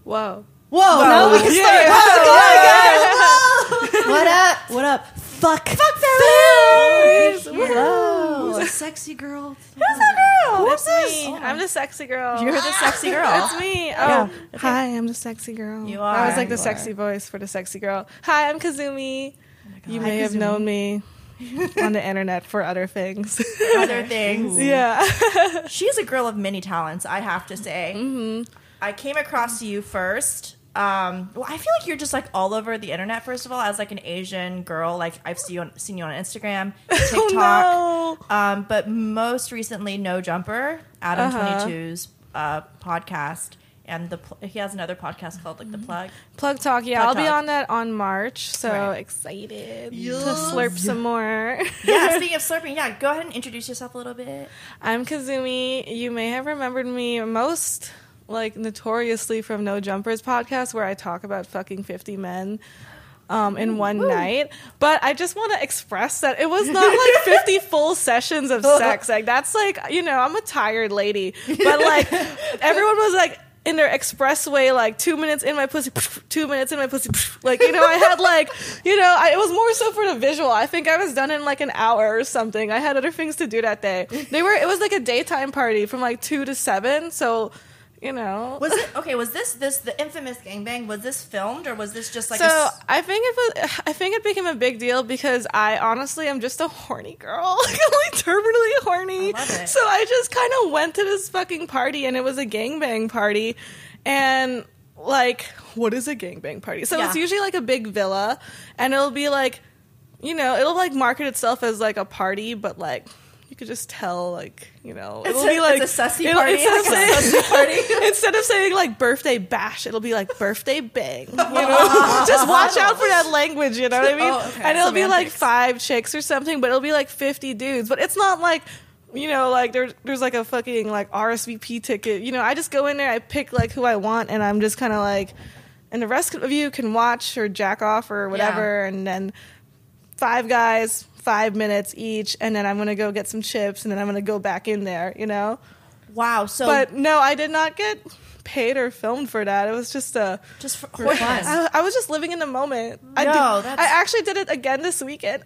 Whoa. Whoa. No, we can start. What up? What up? Fuck Fairies. Hello. Who's a sexy girl? Who's that girl? That's me. I'm the sexy girl. You're the sexy girl. That's me. Yeah. Oh, hi, I'm the sexy girl. You I was are. like the You sexy are. voice for the sexy girl. Hi, I'm Kazumi. You Hi, may have Kazumi. known me on the internet for other things. Other things. Yeah. She's a girl of many talents, I have to say. Mm-hmm. I came across you first. Well, I feel like you're just like all over the internet. First of all, as like an Asian girl, like I've seen you on Instagram, TikTok, but most recently, No Jumper, Adam 22's podcast, and he has another podcast called like The Plug. Plug Talk. Yeah, Plug I'll be Talk. on that on March. So Right. excited Yes. to slurp some more. Yeah, speaking of slurping, yeah, go ahead and introduce yourself a little bit. I'm Kazumi. You may have remembered me most like notoriously from No Jumpers podcast where I talk about fucking 50 men in one night. But I just want to express that it was not like 50 full sessions of sex. Like that's like, you know, I'm a tired lady. But like everyone was like in their expressway, like 2 minutes in my pussy, 2 minutes in my pussy. Like, you know, I had like, you know, it was more so for the visual. I think I was done in like an hour or something. I had other things to do that day. It was like a daytime party from like 2 to 7. So, you know. Was this the infamous gangbang? Was this filmed or was this just like I think it became a big deal because I honestly am just a horny girl. Like I'm like terminally horny. I love it. So I just kind of went to this fucking party and it was a gangbang party. And like, what is a gangbang party? So it's usually like a big villa and it'll be like, you know, it'll like market itself as like a party, but like you could just tell, like, you know, it'll be like it's a sussy party. Instead of saying like birthday bash, it'll be like birthday bang. You know, just watch out for that language. You know what I mean? Oh, okay. And it'll be like Semantics. 5 chicks or something, but it'll be like 50 dudes. But it's not like, you know, like there's like a fucking like RSVP ticket. You know, I just go in there, I pick like who I want, and I'm just kind of like, and the rest of you can watch or jack off or whatever, and then 5 guys. 5 minutes each, and then I'm gonna go get some chips, and then I'm gonna go back in there, you know. Wow. So, But no, I did not get paid or filmed for that. It was just for fun. I was just living in the moment. No, I that's- actually did it again this weekend.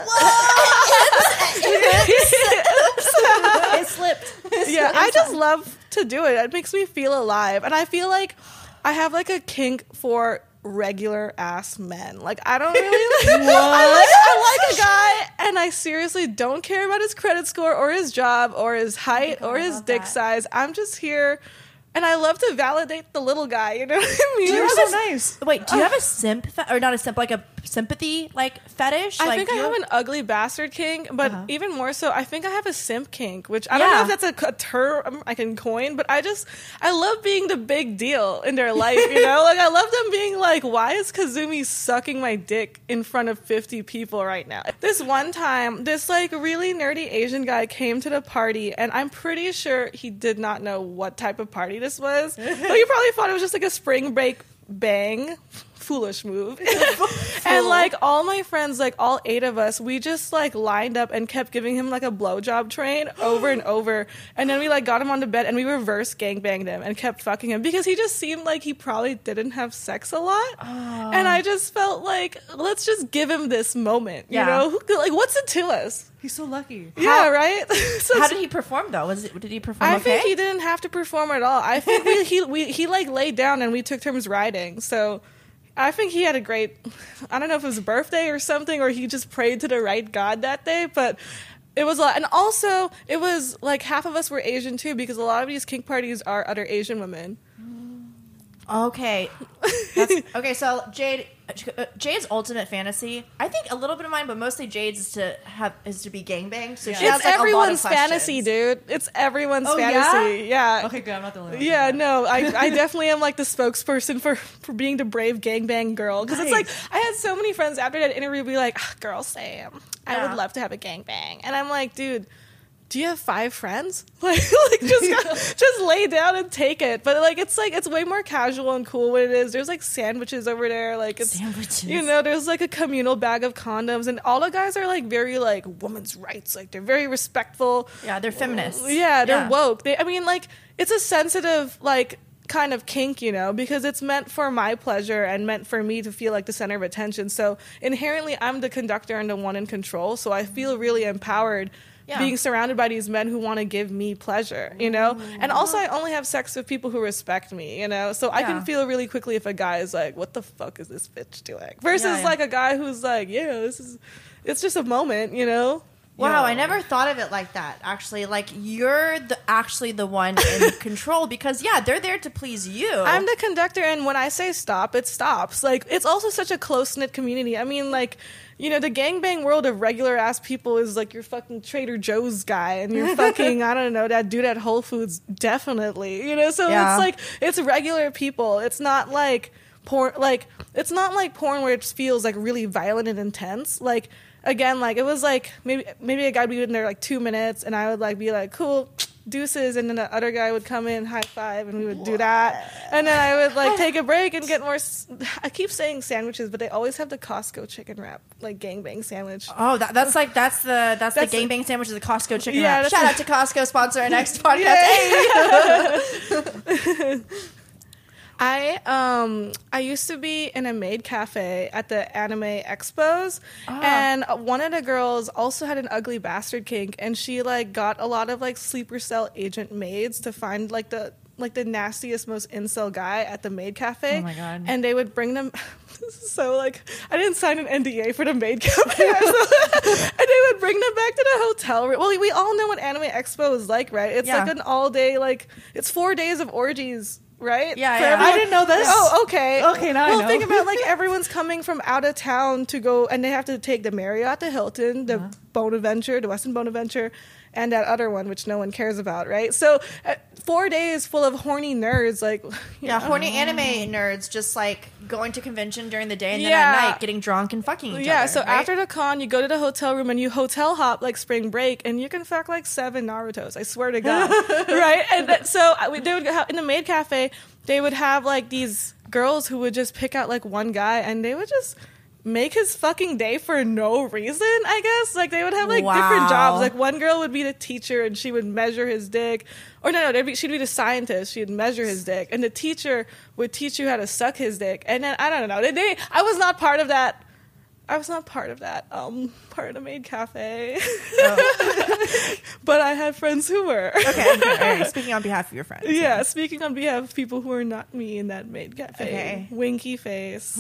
It slipped. Yeah, I just love to do it. It makes me feel alive, and I feel like I have like a kink for regular ass men. Like I don't really like I like a guy and I seriously don't care about his credit score or his job or his height or his dick size. I'm just here and I love to validate the little guy, you know what I mean? You're so nice. Wait, do you have a simp or not a simp, like a sympathy like fetish? I like, think I have an ugly bastard kink, but even more so, I think I have a simp kink, which I Yeah. don't know if that's a term I can coin, but I love being the big deal in their life, you know? Like, I love them being like, why is Kazumi sucking my dick in front of 50 people right now? This one time, this like really nerdy Asian guy came to the party, and I'm pretty sure he did not know what type of party this was. But he probably thought it was just like a spring break bang. Foolish move. And like all my friends, like all 8 of us, we just like lined up and kept giving him like a blowjob train over and over, and then we like got him onto bed and we reverse gangbanged him and kept fucking him because he just seemed like he probably didn't have sex a lot. And I just felt like, let's just give him this moment, you know? Like, what's it to us? He's so lucky. Yeah, right. So How did he perform though? Did he perform I okay? think he didn't have to perform at all. I think he like laid down and we took turns riding. So I think he had a great, I don't know if it was a birthday or something, or he just prayed to the right God that day, but it was a lot. And also, it was like half of us were Asian too, because a lot of these kink parties are other Asian women. Okay. Okay, so Jade's ultimate fantasy, I think a little bit of mine, but mostly Jade's is to be gangbanged. So she has It's like everyone's a lot of fantasy, questions. dude. It's everyone's Oh, fantasy. Yeah. Okay, good. I'm not the only one. Yeah, no, I definitely am like the spokesperson for being the brave gangbang girl. Because it's like, I had so many friends after that interview be like, girl, Sam, I would love to have a gangbang. And I'm like, dude, do you have 5 friends? Like just lay down and take it. But like it's way more casual and cool what it is. There's like sandwiches over there. Like it's Sandwiches. You know, there's like a communal bag of condoms, and all the guys are like very like women's rights. Like they're very respectful. Yeah, they're feminists. Yeah, they're woke. I mean, like it's a sensitive like kind of kink, you know, because it's meant for my pleasure and meant for me to feel like the center of attention. So inherently, I'm the conductor and the one in control. So I feel really empowered being surrounded by these men who want to give me pleasure, you know? And also, I only have sex with people who respect me, you know? So I can feel really quickly if a guy is like, what the fuck is this bitch doing? Versus like a guy who's like, it's just a moment, you know? Wow, I never thought of it like that, actually. Like, you're actually the one in control because, they're there to please you. I'm the conductor, and when I say stop, it stops. Like, it's also such a close-knit community. I mean, like, you know, the gangbang world of regular-ass people is like your fucking Trader Joe's guy and your fucking, I don't know, that dude at Whole Foods, definitely. You know, so it's like, it's regular people. It's not like porn, like, it's not like porn where it feels, like, really violent and intense. Like, again, like, it was like maybe a guy would be in there like 2 minutes and I would like be like, cool, deuces, and then the other guy would come in, high five, and we would do that, and then I would like take a break and get more I keep saying sandwiches, but they always have the Costco chicken wrap, like gangbang sandwich. Oh, that's the gangbang sandwich of the Costco chicken wrap. Shout out to Costco, sponsor our next podcast. Hey. I used to be in a maid cafe at the anime expos, and one of the girls also had an ugly bastard kink, and she like got a lot of like sleeper cell agent maids to find like the nastiest, most incel guy at the maid cafe. Oh my God. And they would bring them. So like, I didn't sign an NDA for the maid cafe, and they would bring them back to the hotel room. Well, we all know what Anime Expo is like, right? It's like an all day, like it's 4 days of orgies. Right? Yeah. I didn't know this. Oh, okay. Okay, now I know. Well, think about like everyone's coming from out of town to go, and they have to take the Marriott, the Hilton, the Bonaventure, the Westin Bonaventure, and that other one which no one cares about, right? So 4 days full of horny nerds, like horny anime nerds, just like going to convention during the day and then at night getting drunk and fucking each other. So right? after the con, you go to the hotel room and you hotel hop like spring break, and you can fuck like 7 Narutos. I swear to God, right? And they would have, in the maid cafe, they would have like these girls who would just pick out like one guy, and they would just make his fucking day for no reason, I guess. Like, they would have like different jobs. Like, one girl would be the teacher and she would measure his dick. Or she'd be the scientist. She'd measure his dick. And the teacher would teach you how to suck his dick. And then, I don't know. I was not part of that. Part of the maid cafe. But I had friends who were. Okay. Speaking on behalf of your friends. Yeah, speaking on behalf of people who are not me in that maid cafe. Okay. Winky face.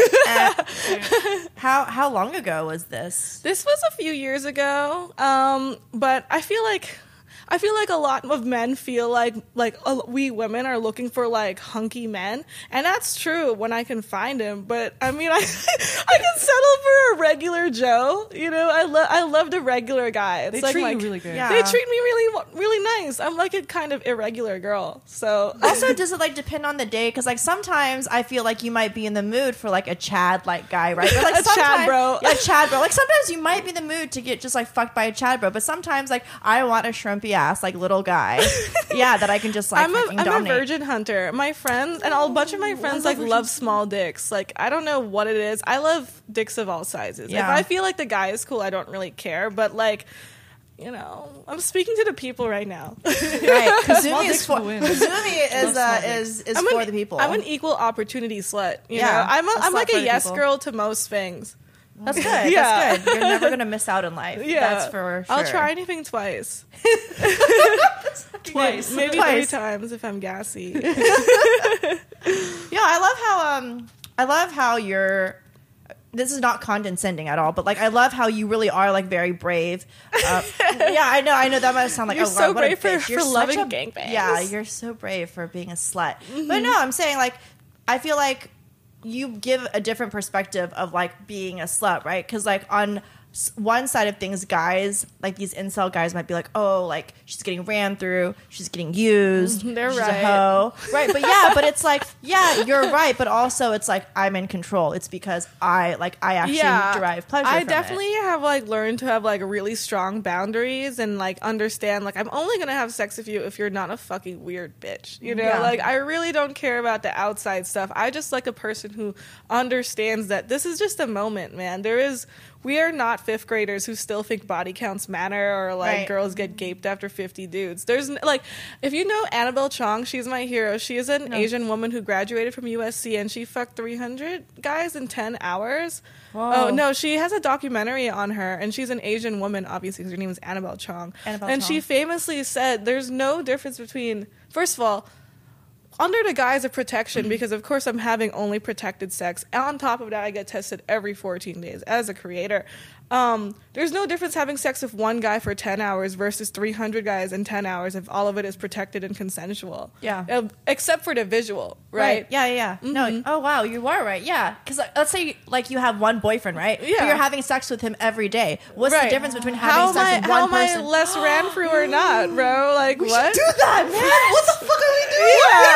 How long ago was this? This was a few years ago, but I feel like a lot of men feel like we women are looking for like hunky men, and that's true when I can find him. But I mean, I can settle for a regular Joe. You know, I love the regular guy. It's They like treat you really good. Yeah. They treat me really nice. I'm like a kind of irregular girl. So Also, does it like depend on the day? Because like sometimes I feel like you might be in the mood for like a Chad like guy, right? But, like, A Chad bro. Yeah, Chad bro. Like sometimes you might be in the mood to get just like fucked by a Chad bro, but sometimes like I want a shrimpy ass like little guy, that I can just like I'm a virgin hunter. My friends and a bunch of my friends like love small dicks. Like, I don't know what it is. I love dicks of all sizes. Yeah. If I feel like the guy is cool, I don't really care. But like, you know, I'm speaking to the people right now. Right, Small Kazumi dicks will win. is for the people. I'm an equal opportunity slut. You Yeah, know, I'm a slut like for a the yes people. girl to most things. That's good. Yeah. That's good. You're never gonna miss out in life. Yeah, That's for sure. I'll try anything twice. Twice. Maybe Twice. 3 times if I'm gassy. Yeah, I love how you're. This is not condescending at all, but like I love how you really are like very brave. Yeah, I know that might sound like You're oh, so God, what a brave for bitch. You're such loving a- gangbangs. Yeah, you're so brave for being a slut. But no, I'm saying like I feel like you give a different perspective of like being a slut, right? Because like on one side of things, guys, like these incel guys might be like, oh, like she's getting ran through, she's getting used, They're she's right. a hoe. Right, but it's like, yeah, you're right, but also it's like I'm in control. It's because I actually derive pleasure I from definitely have like learned to have like really strong boundaries and like understand like I'm only gonna have sex with you if you're not a fucking weird bitch. You know, Yeah. like I really don't care about the outside stuff. I just like a person who understands that this is just a moment, man. We are not fifth graders who still think body counts matter, or like Right. girls get gaped after 50 dudes. There's like, if you know Annabelle Chong, she's my hero. She is an Asian woman who graduated from USC, and she fucked 300 guys in 10 hours. Whoa. Oh no, she has a documentary on her, and she's an Asian woman, obviously, because her name is Annabelle Chong. Annabelle She Chong. famously said there's no difference between, first of all, under the guise of protection, because of course I'm having only protected sex. On top of that, I get tested every 14 days as a creator. There's no difference having sex with one guy for 10 hours versus 300 guys in 10 hours if all of it is protected and consensual. Yeah. Except for the visual, right? Yeah. No. Oh wow, you are right. Yeah. Because let's say like you have one boyfriend, right? Yeah. But you're having sex with him every day. What's the Right. difference between How having am I, sex with how one am person? I less ran through or not, bro? Like, what? Do that, man. What the fuck are we doing?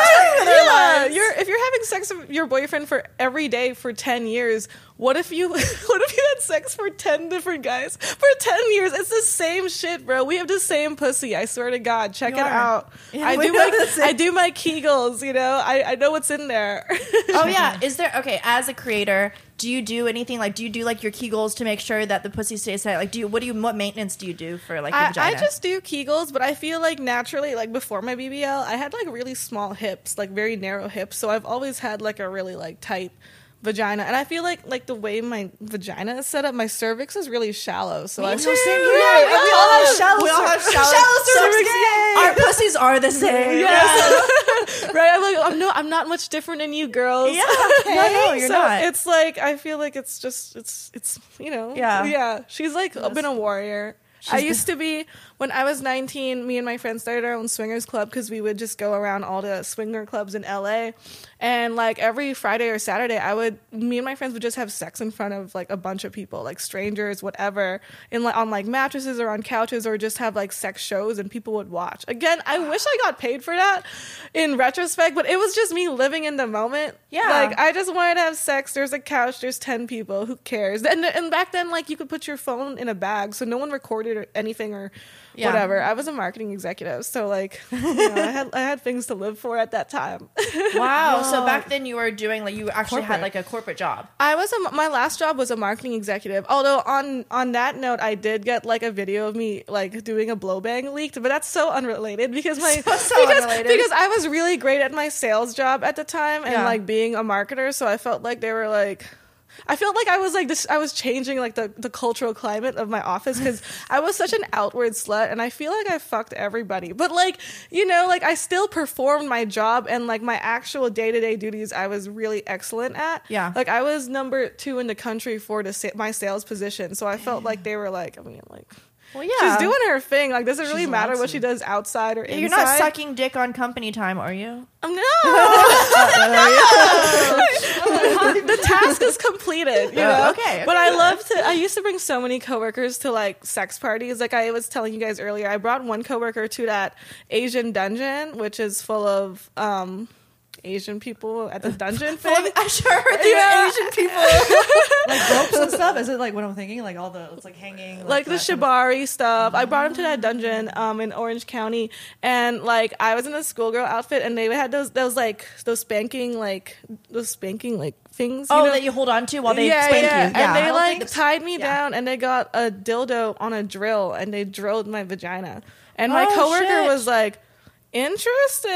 Yeah. If you're having sex with your boyfriend for every day for 10 years, what if you had sex for 10 different guys for 10 years? It's the same shit, bro. We have the same pussy. I swear to God. Check You it are. out. Yeah, I we do have the same- I do my Kegels, you know. I know what's in there. Oh yeah. Is there as a creator? Do you do anything like? Do you do like your Kegels to make sure that the pussy stays tight? Like, what maintenance do you do for like your I vagina? just do Kegels, but I feel like naturally, like before my BBL, I had like really small hips, like very narrow hips. So I've always had like a really like tight vagina, and I feel like the way my vagina is set up, my cervix is really shallow. So I too. feel Yeah, we all have shallow. We all have shallow cervix. Our pussies are the same. Right? I'm like, I'm not much different than you girls. Yeah. No, you're So not. It's like I feel like it's just it's you know. Yeah. She's like been a warrior. I used to be, when I was 19, me and my friends started our own swingers club because we would just go around all the swinger clubs in LA. And like every Friday or Saturday, me and my friends would just have sex in front of like a bunch of people, like strangers, whatever, in like on like mattresses or on couches, or just have like sex shows and people would watch. Again, I wish I got paid for that in retrospect, but it was just me living in the moment. Yeah. Like I just wanted to have sex. There's a couch, there's 10 people, who cares? And back then, like you could put your phone in a bag so no one recorded or anything or Yeah. whatever. I was a marketing executive, so like I had things to live for at that time. Wow. So back then you were doing like you actually had like a corporate job. My last job was a marketing executive. Although on that note, I did get like a video of me like doing a blow bang leaked, but that's so unrelated because unrelated. because I was really great at my sales job at the time and Yeah. like being a marketer, so I felt like they were like. I felt like I was like this. I was changing like the cultural climate of my office because I was such an outward slut, and I feel like I fucked everybody. But like like I still performed my job, and like my actual day-to-day duties, I was really excellent at. Yeah. Like I was number 2 in the country for my sales position, so I felt like they were like, Well, yeah. she's doing her thing. Like, does it really She's matter allowed what to. she does outside or inside? You're not sucking dick on company time, are you? No. The task is completed, you know? Okay. But I used to bring so many coworkers to like sex parties. Like I was telling you guys earlier, I brought one coworker to that Asian dungeon, which is full of Asian people at the dungeon thing. I sure heard there were Asian people. Like ropes and stuff. Is it like what I'm thinking? Like all the it's like hanging. Like the that kind of- shibari stuff. I brought him to that dungeon in Orange County, and like I was in a schoolgirl outfit, and they had those spanking things. Oh, you know? that you hold on to while they spank you. Yeah. And they don't like think- tied me down, and they got a dildo on a drill, and they drilled my vagina. And my Oh, coworker shit. was like, "Interesting."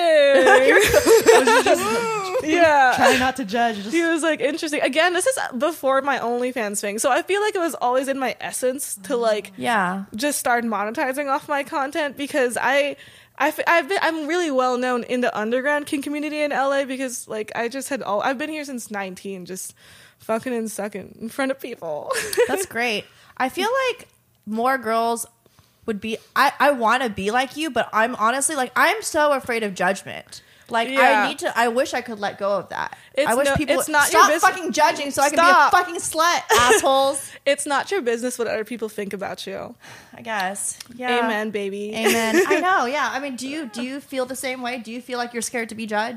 Yeah. Try not to judge. Just He was like, interesting. Again, this is before my OnlyFans thing. So I feel like it was always in my essence to like Yeah. just start monetizing off my content because I'm really well known in the underground kink community in LA because like I've been here since 19, just fucking and sucking in front of people. That's great. I feel like more girls would be I want to be like you, but I'm honestly like I'm so afraid of judgment. Like Yeah. I wish I could let go of that. It's I wish no- people it's not stop your business. fucking judging so I can Stop. be a fucking slut, assholes. It's not your business what other people think about you. I guess. Yeah. Amen, baby. Amen. I know. Yeah. I mean, do you feel the same way? Do you feel like you're scared to be judged?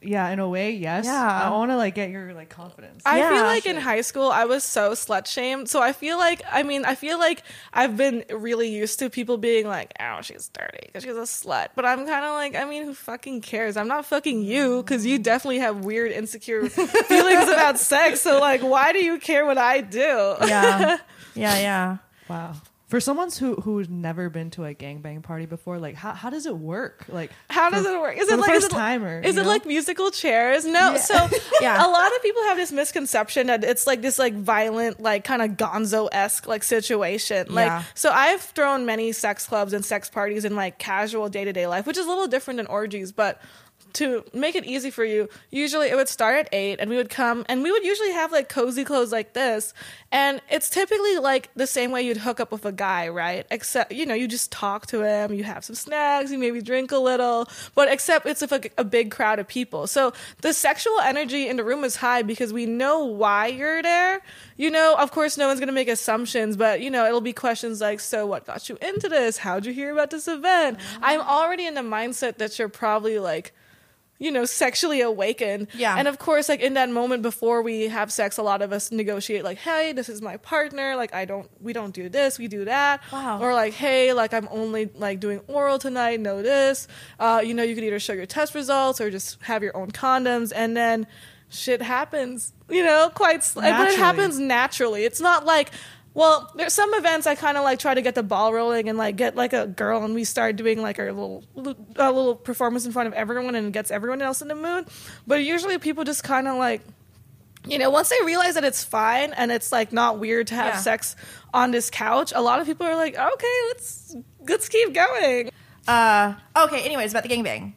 yeah, in a way, yes. Yeah. I want to like get your like confidence. I Yeah. feel like in high school I was so slut shamed. So I feel like I've been really used to people being like, "Oh, she's dirty because she's a slut." But I'm kind of like, I mean, who fucking cares? I'm not fucking you because you definitely have weird, insecure feelings about sex. So like, why do you care what I do? Yeah. Yeah. Wow. For someone who's never been to a gangbang party before, like how does it work? Like How does it work? Is for it the like first timer? Is it like musical chairs? No. Yeah. So Yeah. a lot of people have this misconception that it's like this like violent, like kind of gonzo-esque like situation. Like Yeah. so I've thrown many sex clubs and sex parties in like casual day-to-day life, which is a little different than orgies, but to make it easy for you, usually it would start at 8 and we would come and we would usually have like cozy clothes like this. And it's typically like the same way you'd hook up with a guy, right? Except, you know, you just talk to him, you have some snacks, you maybe drink a little, but except it's with like a big crowd of people. So the sexual energy in the room is high because we know why you're there. You know, of course, no one's going to make assumptions, but, you know, it'll be questions like, so what got you into this? How'd you hear about this event? I'm already in the mindset that you're probably like, you know, sexually awakened. Yeah. And of course, like in that moment before we have sex, a lot of us negotiate like, hey, this is my partner. Like, we don't do this, we do that. Wow. Or like, hey, like I'm only like doing oral tonight, know this. You know, you could either show your test results or just have your own condoms. And then shit happens, you know, but it Naturally. happens naturally. It's not like, well, there's some events I kind of like try to get the ball rolling and like get like a girl and we start doing like our little performance in front of everyone and it gets everyone else in the mood. But usually people just kind of like, you know, once they realize that it's fine and it's like not weird to have Yeah. sex on this couch, a lot of people are like, okay, let's keep going. Okay. Anyways, about the gangbang.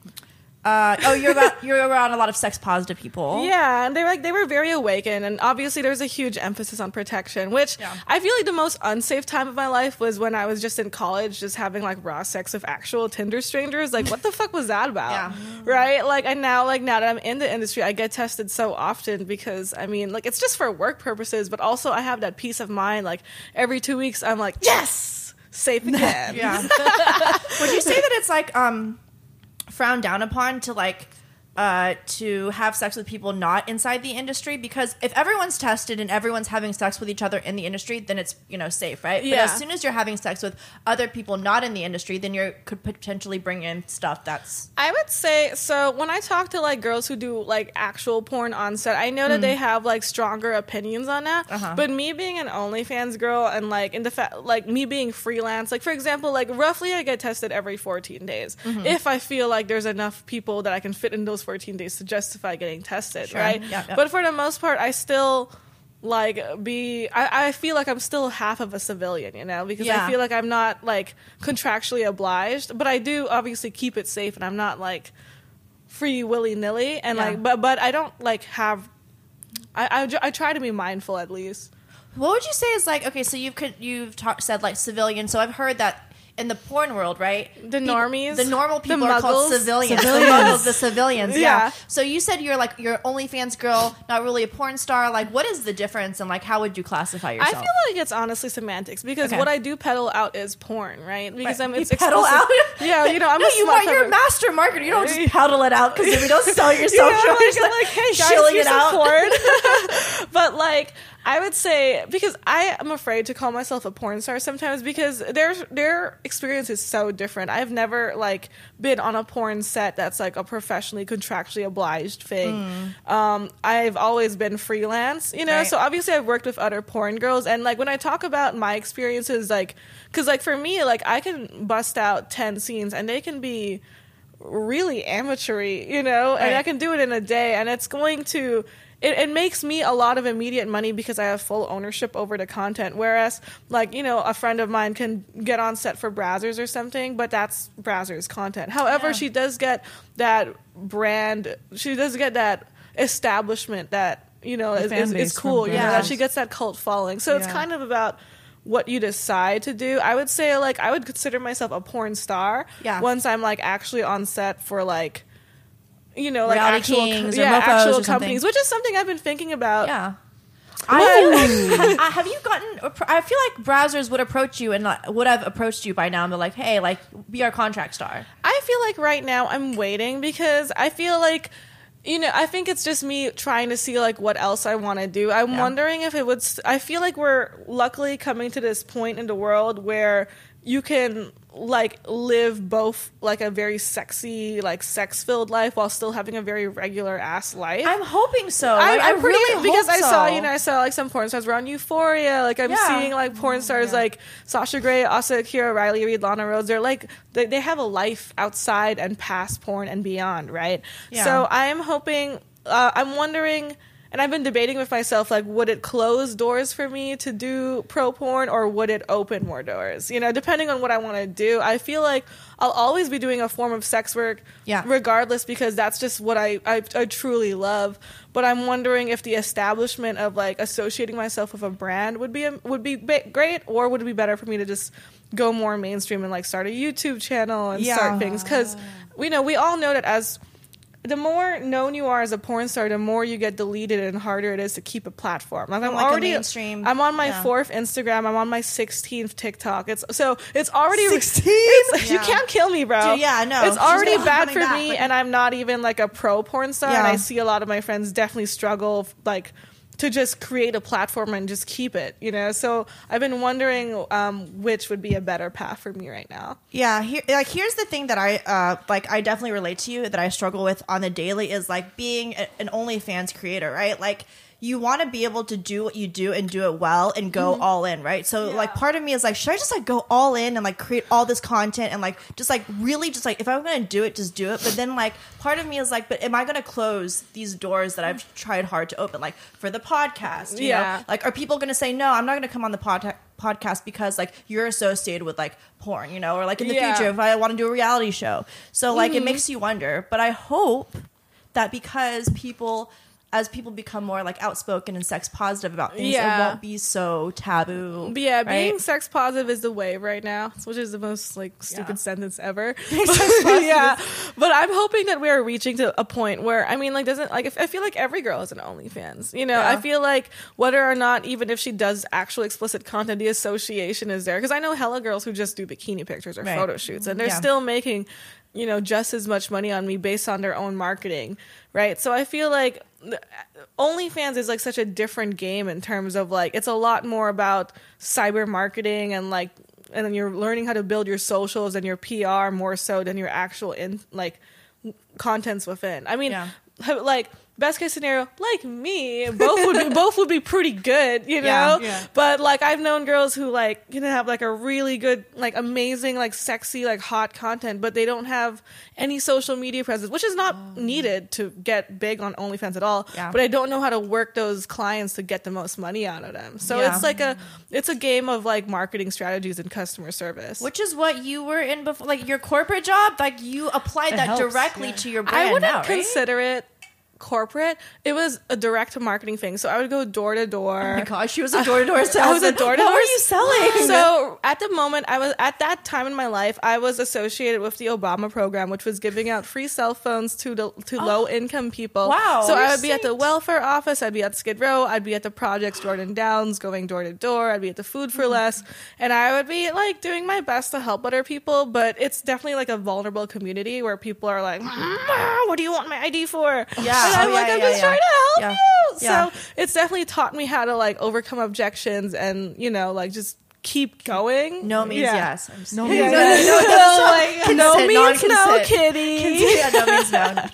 You're around a lot of sex positive people. Yeah, and they were very awakened, and obviously there was a huge emphasis on protection, which Yeah. I feel like the most unsafe time of my life was when I was just in college, just having like raw sex with actual Tinder strangers. Like, what the fuck was that about? Yeah. Right? Like, and now that I'm in the industry, I get tested so often because I mean, like, it's just for work purposes, but also I have that peace of mind. Like, every 2 weeks, I'm like, yes, safe again. Yeah. Would you say that it's like frowned down upon to like to have sex with people not inside the industry? Because if everyone's tested and everyone's having sex with each other in the industry, then it's, you know, safe, right? Yeah. But as soon as you're having sex with other people not in the industry, then you could potentially bring in stuff that's I would say, so when I talk to like girls who do like actual porn on set, I know that they have like stronger opinions on that. Uh-huh. But me being an OnlyFans girl and like in the like me being freelance, like for example, like roughly I get tested every 14 days if I feel like there's enough people that I can fit in those 14 days to justify getting tested, Sure. right? Yeah, yeah. But for the most part, I still like I feel like I'm still half of a civilian, you know, because Yeah. I feel like I'm not like contractually obliged, but I do obviously keep it safe and I'm not like free willy-nilly and Yeah. like but I don't like have I try to be mindful at least. What would you say is like, okay, so you've said like civilian, so I've heard that in the porn world, right? The normies? The normal The people are called muggles? civilians. The Civilians. muggles, the civilians, yeah. Yeah. So you said you're like, you're OnlyFans girl, not really a porn star. Like, what is the difference and like, how would you classify yourself? I feel like it's honestly semantics because Okay. what I do peddle out is porn, right? Because Right. it's You peddle exclusive. out? Yeah, you know, I'm no, a you're smart a master marketer. You don't just peddle it out because if you don't sell yourself, Yeah, you're like, just I'm like, hey guys, shilling here's it some out. porn. But like, I would say because I am afraid to call myself a porn star sometimes because their experience is so different. I've never like been on a porn set that's like a professionally contractually obliged thing. I've always been freelance, you know. Right. So obviously I've worked with other porn girls, and like when I talk about my experiences, like because like for me, like I can bust out 10 scenes and they can be really amateur-y, you know, and Right. I can do it in a day, and it's going to it makes me a lot of immediate money because I have full ownership over the content, whereas like, you know, a friend of mine can get on set for Brazzers or something, but that's Brazzers content. However, Yeah. she does get that brand, she does get that establishment that, you know, The fan is base cool, from you know, Brazzers. that she gets that cult following. So it's Yeah. kind of about what you decide to do. I would say like I would consider myself a porn star Yeah. once I'm like actually on set for like, you know, like Reality actual, Kings or Mofos or actual something. companies, which is something I've been thinking about. Yeah. But- Have you gotten? I feel like browsers would approach you and like, would have approached you by now and be like, "Hey, like, be our contract star." I feel like right now I'm waiting because I feel like You know, I think it's just me trying to see like what else I want to do. I'm wondering if it would. I feel like we're luckily coming to this point in the world where you can like live both like a very sexy, like sex filled life while still having a very regular ass life. I'm hoping so. Like, I'm pretty really because hope I saw like some porn stars were on Euphoria. Like I'm seeing like porn stars like Sasha Grey, Asa Akira, Riley Reid, Lana Rhoades. They're like they have a life outside and past porn and beyond, right? Yeah. So I am hoping. I'm wondering. And I've been debating with myself, like, would it close doors for me to do pro porn or would it open more doors? You know, depending on what I want to do. I feel like I'll always be doing a form of sex work regardless because that's just what I truly love. But I'm wondering if the establishment of, like, associating myself with a brand would be great, or would it be better for me to just go more mainstream and, like, start a YouTube channel and start things? Because, we all know that as... the more known you are as a porn star, the more you get deleted and harder it is to keep a platform. Like, I'm already mainstream. I'm on my 4th Instagram. I'm on my 16th TikTok. It's already 16. You can't kill me, bro. Dude, yeah, no. It's already bad for back, me, like, and I'm not even like a pro porn star. And I see a lot of my friends definitely struggle like to just create a platform and just keep it, you know? So I've been wondering which would be a better path for me right now. Yeah, here's the thing that I definitely relate to you, that I struggle with on the daily, is like being an OnlyFans creator, right? Like, you want to be able to do what you do and do it well and go all in, right? So like part of me is like, should I just like go all in and like create all this content and like just like really just like, if I'm going to do it, just do it. But then like part of me is like, but am I going to close these doors that I've tried hard to open? Like for the podcast, you know? Like, are people going to say, no, I'm not going to come on the podcast because like you're associated with like porn, you know, or like in the future if I want to do a reality show. So like it makes you wonder. But I hope that because as people become more like outspoken and sex positive about things, it won't be so taboo. But yeah, right? being sex positive is the wave right now, which is the most like stupid sentence ever. Yeah, but I'm hoping that we're reaching to a point where, I mean, like, I feel like every girl is an OnlyFans. You know, I feel like whether or not, even if she does actual explicit content, the association is there. Because I know hella girls who just do bikini pictures or photo shoots, and they're still making, you know, just as much money on me based on their own marketing, right? So I feel like OnlyFans is like such a different game in terms of like, it's a lot more about cyber marketing and like, and then you're learning how to build your socials and your PR more so than your actual contents within. I mean, like, best case scenario, like me, both would be pretty good, you know? But like, I've known girls who like, you know, have like a really good, like amazing, like sexy, like hot content, but they don't have any social media presence, which is not needed to get big on OnlyFans at all. But I don't know how to work those clients to get the most money out of them. So it's like it's a game of like marketing strategies and customer service. Which is what you were in before, like your corporate job, like you applied that directly to your brand. I wouldn't now, right? consider it corporate. It was a direct marketing thing. So I would go door to door. Oh my gosh, she was a door to door salesman. I was a door to door. What were you selling? So at the moment, at that time in my life, I was associated with the Obama program, which was giving out free cell phones to low income people. Wow. So I would be at the welfare office. I'd be at Skid Row. I'd be at the Projects Jordan Downs, going door to door. I'd be at the Food for Less, and I would be like doing my best to help other people. But it's definitely like a vulnerable community where people are like, "What do you want my ID for?" Yeah. And I'm I'm just trying to help you. Yeah. So it's definitely taught me how to like overcome objections and, you know, like just keep going. No means yes. No Yeah, means no means no, kitty. Yeah, no means no.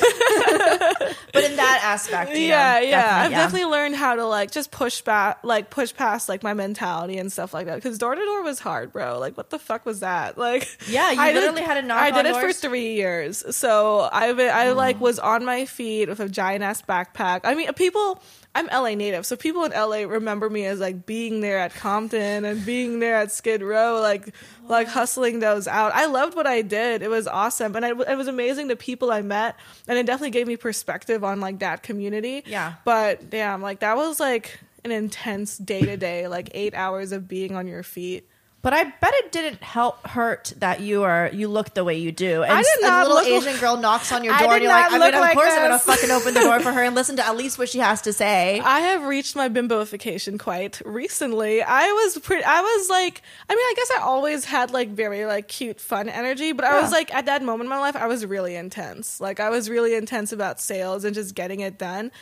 But in that aspect, you know, I've definitely learned how to like just push past like my mentality and stuff like that. Because door to door was hard, bro. Like, what the fuck was that? Like, yeah, you literally had to knock on doors. I did it for 3 years, so I like was on my feet with a giant ass backpack. I mean, I'm LA native, so people in LA remember me as like being there at Compton and being there at Skid Row, like hustling those out. I loved what I did. It was awesome, and it was amazing the people I met, and it definitely gave me perspective on like that community. Yeah. But damn, like that was like an intense day to day, like 8 hours of being on your feet. But I bet it didn't hurt that you look the way you do. And I did not a little look- Asian girl knocks on your I door, did and you're like, not I mean, look of like course I'm gonna this. fucking open the door for her and listen to at least what she has to say. I have reached my bimboification quite recently. I guess I always had like very like cute, fun energy, but I was like at that moment in my life, I was really intense. Like I was really intense about sales and just getting it done.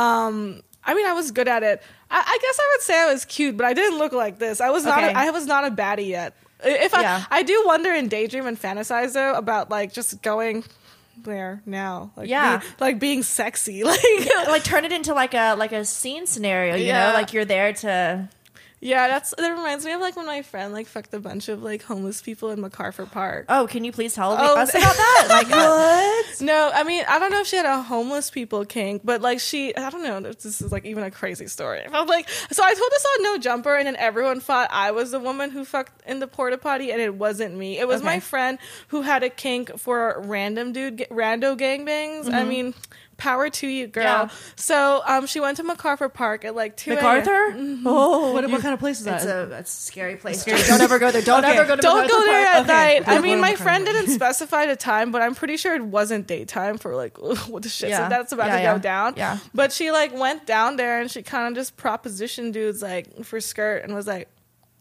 I was good at it. I guess I would say I was cute, but I didn't look like this. I was not. Okay. I was not a baddie yet. I do wonder and daydream and fantasize though about like just going there now, like being sexy, like Like turn it into like a scene scenario, you know, like you're there to. Yeah, that reminds me of like when my friend like fucked a bunch of like homeless people in MacArthur Park. Oh, can you please tell us about that? Like what? No, I mean I don't know if she had a homeless people kink, but like I don't know. This is like even a crazy story. I was like, so I told this on No Jumper, and then everyone thought I was the woman who fucked in the porta potty, and it wasn't me. It was my friend who had a kink for rando gangbangs. I mean. Power to you, girl. Yeah. So she went to MacArthur Park at like 2 a.m. MacArthur? Oh, what kind of place is that? It's a scary place. Don't ever go there. Don't ever go to Don't MacArthur go there Park. at night. Don't I go mean, to my MacArthur friend Park. didn't specify the time, but I'm pretty sure it wasn't daytime for like what the shit Yeah. that's about to Yeah. go down. Yeah. But she like went down there and she kind of just propositioned dudes like for skirt and was like,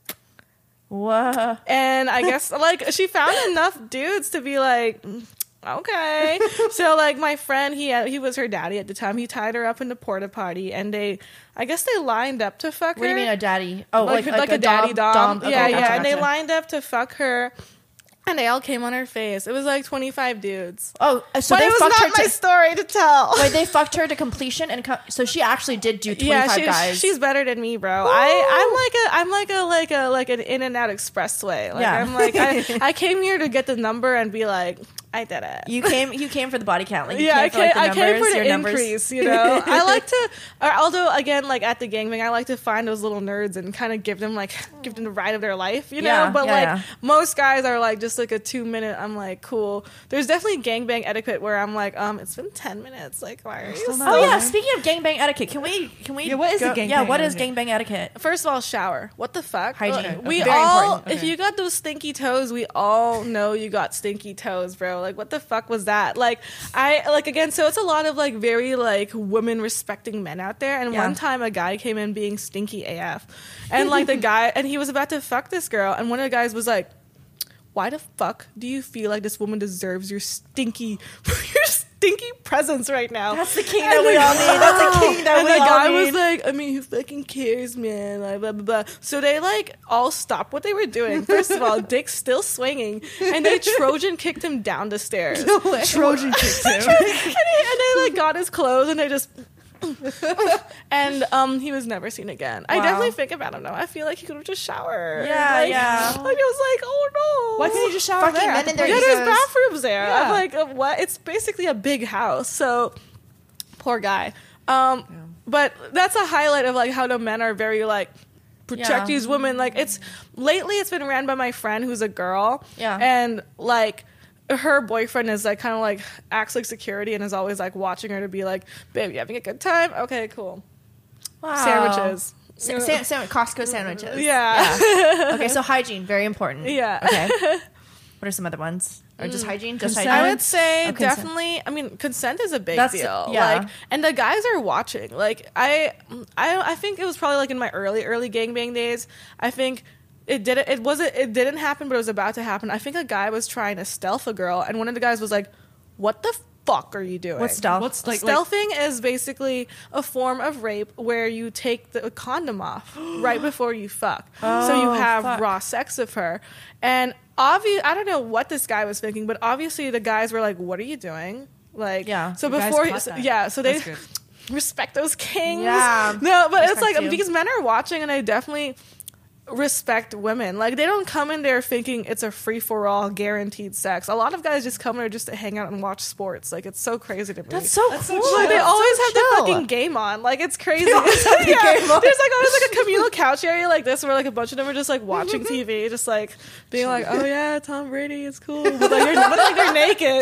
Whoa. and I guess like she found enough dudes to be like, okay. So like my friend, he was her daddy at the time. He tied her up in the porta potty, and I guess they lined up to fuck her. What do you mean a daddy? Oh, like a daddy dom. Okay, yeah, gotcha, and they gotcha. lined up to fuck her, and they all came on her face. It was like 25 dudes. Oh, so But they it was fucked her not my to. story to tell. Wait, they fucked her to completion, and so she actually did do 25 guys. She's better than me, bro. I'm like an In and Out Expressway. Like Yeah. I'm like I came here to get the number and be like, I did it. You came for the body count. Like, you Yeah, came for, like, I came for your the numbers. increase, you know. I like to, although again, like at the gangbang, I like to find those little nerds and kind of give them the ride of their life, you know. Yeah, But yeah, like yeah. most guys are like just like a 2-minute. I'm like, cool. There's definitely gangbang etiquette where I'm like, it's been 10 minutes. Like, why are you still still? not Oh yeah, Okay. speaking of gangbang etiquette, can we? Yeah, what is the gangbang Yeah, what is etiquette? gangbang etiquette? First of all, shower. What the fuck? Hygiene. Like, Okay. We Very all, important. if you got those stinky toes, we all know you got stinky toes, bro. Like, what the fuck was that? Like, again, so it's a lot of like very like women respecting men out there. And Yeah. one time a guy came in being stinky AF, and like the guy, and he was about to fuck this girl, and one of the guys was like, "Why the fuck do you feel like this woman deserves your stinky presence right now?" That's the king that we all need. That's the king that And we the all guy need. was like, I mean, who fucking cares, man? Like, blah, blah, blah. So they like all stopped what they were doing. First of all, Dick's still swinging, and they Trojan kicked him down the stairs. Trojan kicked him. and they like got his clothes, and they just. And he was never seen again. I Wow. definitely think about him now. I feel like he could have just showered. Yeah, like, yeah. Like I was like, oh no. Why can't you just shower Fucking there? men in their Yeah, egos. there's bathrooms there. Yeah. I'm like, what? It's basically a big house. So, poor guy. But that's a highlight of like how the men are very like protect Yeah. these women. Like it's been ran by my friend who's a girl. Yeah. And like her boyfriend is like kind of like acts like security and is always like watching her to be like, babe, you having a good time? Okay, cool. Wow. Sandwiches. Costco sandwiches. Yeah. Okay, so hygiene, very important. Yeah. Okay. What are some other ones? Or just hygiene? Just Consent. hygiene? I would say Oh, consent. definitely. I mean, consent is a big That's- deal. yeah. Like, and the guys are watching. Like, I think it was probably like in my early gangbang days. I think it didn't happen, but it was about to happen. I think a guy was trying to stealth a girl, and one of the guys was like, "What the fuck are you doing?" What's stealth? What's like Stealthing is basically a form of rape where you take the condom off right before you fuck. So you have fuck. raw sex with her. And I don't know what this guy was thinking, but obviously the guys were like, "What are you doing?" Like, Yeah. So The guys before, caught that. so they That's good. respect those kings. Yeah. No, but it's Respect like you. because men are watching and they definitely respect women. Like they don't come in there thinking it's a free for all guaranteed sex. A lot of guys just come there just to hang out and watch sports. Like it's so crazy to me. That's so cool. Like, they That's always so have their chill. fucking game on. Like it's crazy. They always have their Yeah. game on. There's like always like a communal couch area like this where like a bunch of them are just like watching TV, just like being like, "Oh yeah, Tom Brady, it's cool," but like they're naked.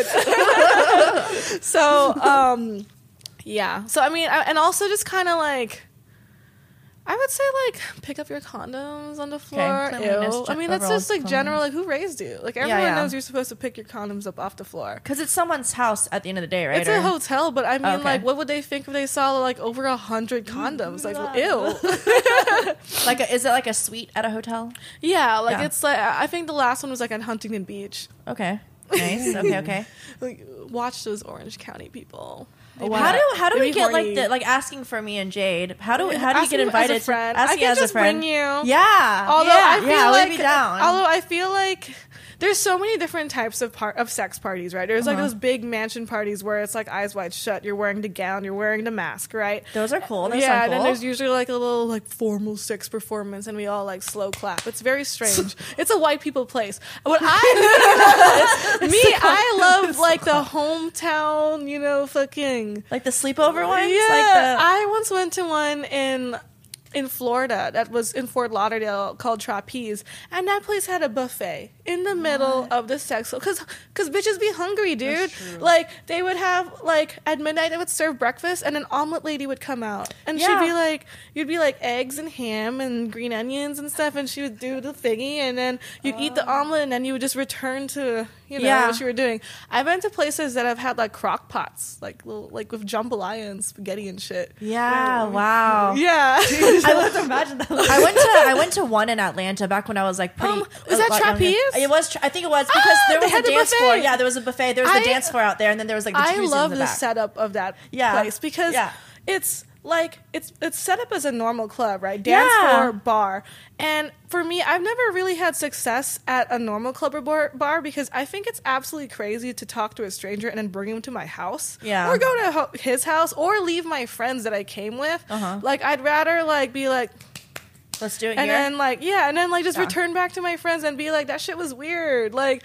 So yeah. So I mean, and also just kind of like. I would say like pick up your condoms on the floor. cleanliness, Ew. I mean, that's overall just like general. Like, who raised you? Like, everyone yeah. knows you're supposed to pick your condoms up off the floor. Because it's someone's house at the end of the day, right? It's a hotel, but I mean, Okay. like, what would they think if they saw like over 100 condoms? Like, ew. Is it like a suite at a hotel? Yeah, like Yeah. it's like I think the last one was like on Huntington Beach. Okay. Nice. Okay. Like, watch those Orange County people. How do They'd we be get horny. like asking for me and Jade? How do you Asking get as a invited? friend. Ask I me can as a just friend. bring you. Yeah. Although yeah. I feel yeah, like, we'd be down. although I feel like there's so many different types of sex parties, right? There's like those big mansion parties where it's like eyes wide shut. You're wearing the gown, you're wearing the mask, right? Those are cool. Those yeah, sound and then cool. there's usually like a little like formal sex performance, and we all like slow clap. It's very strange. It's a white people place. What I love like the hometown, fucking. like the sleepover ones. Yeah, Like the, I once went to one in Florida that was in Fort Lauderdale called Trapeze, and that place had a buffet in the middle of the sex because bitches be hungry, dude. Like, they would have like at midnight they would serve breakfast, and an omelet lady would come out, and Yeah. she'd be like, you'd be like eggs and ham and green onions and stuff, and she would do the thingy, and then you'd eat the omelet, and then you would just return to Yeah. what you were doing. I've been to places that have had like crock pots, like little, like with jambalaya and spaghetti and shit. yeah. Wow. Yeah. I love to imagine that. I went to one in Atlanta back when I was like pretty. Was that like, younger. Trapeze? It was. I think it was because there they was a had the dance buffet. floor. Yeah, there was a buffet. There was the I- dance floor out there, and then there was like the I jacuzzi love in the the back. setup of that Yeah. place because Yeah. it's like it's set up as a normal club, right? Dance Yeah. floor, bar. And for me, I've never really had success at a normal club or bar because I think it's absolutely crazy to talk to a stranger and then bring him to my house. Yeah. Or go to his house or leave my friends that I came with. Like, I'd rather like be like, Let's do it and here. then like just Yeah. return back to my friends and be like, that shit was weird. Like,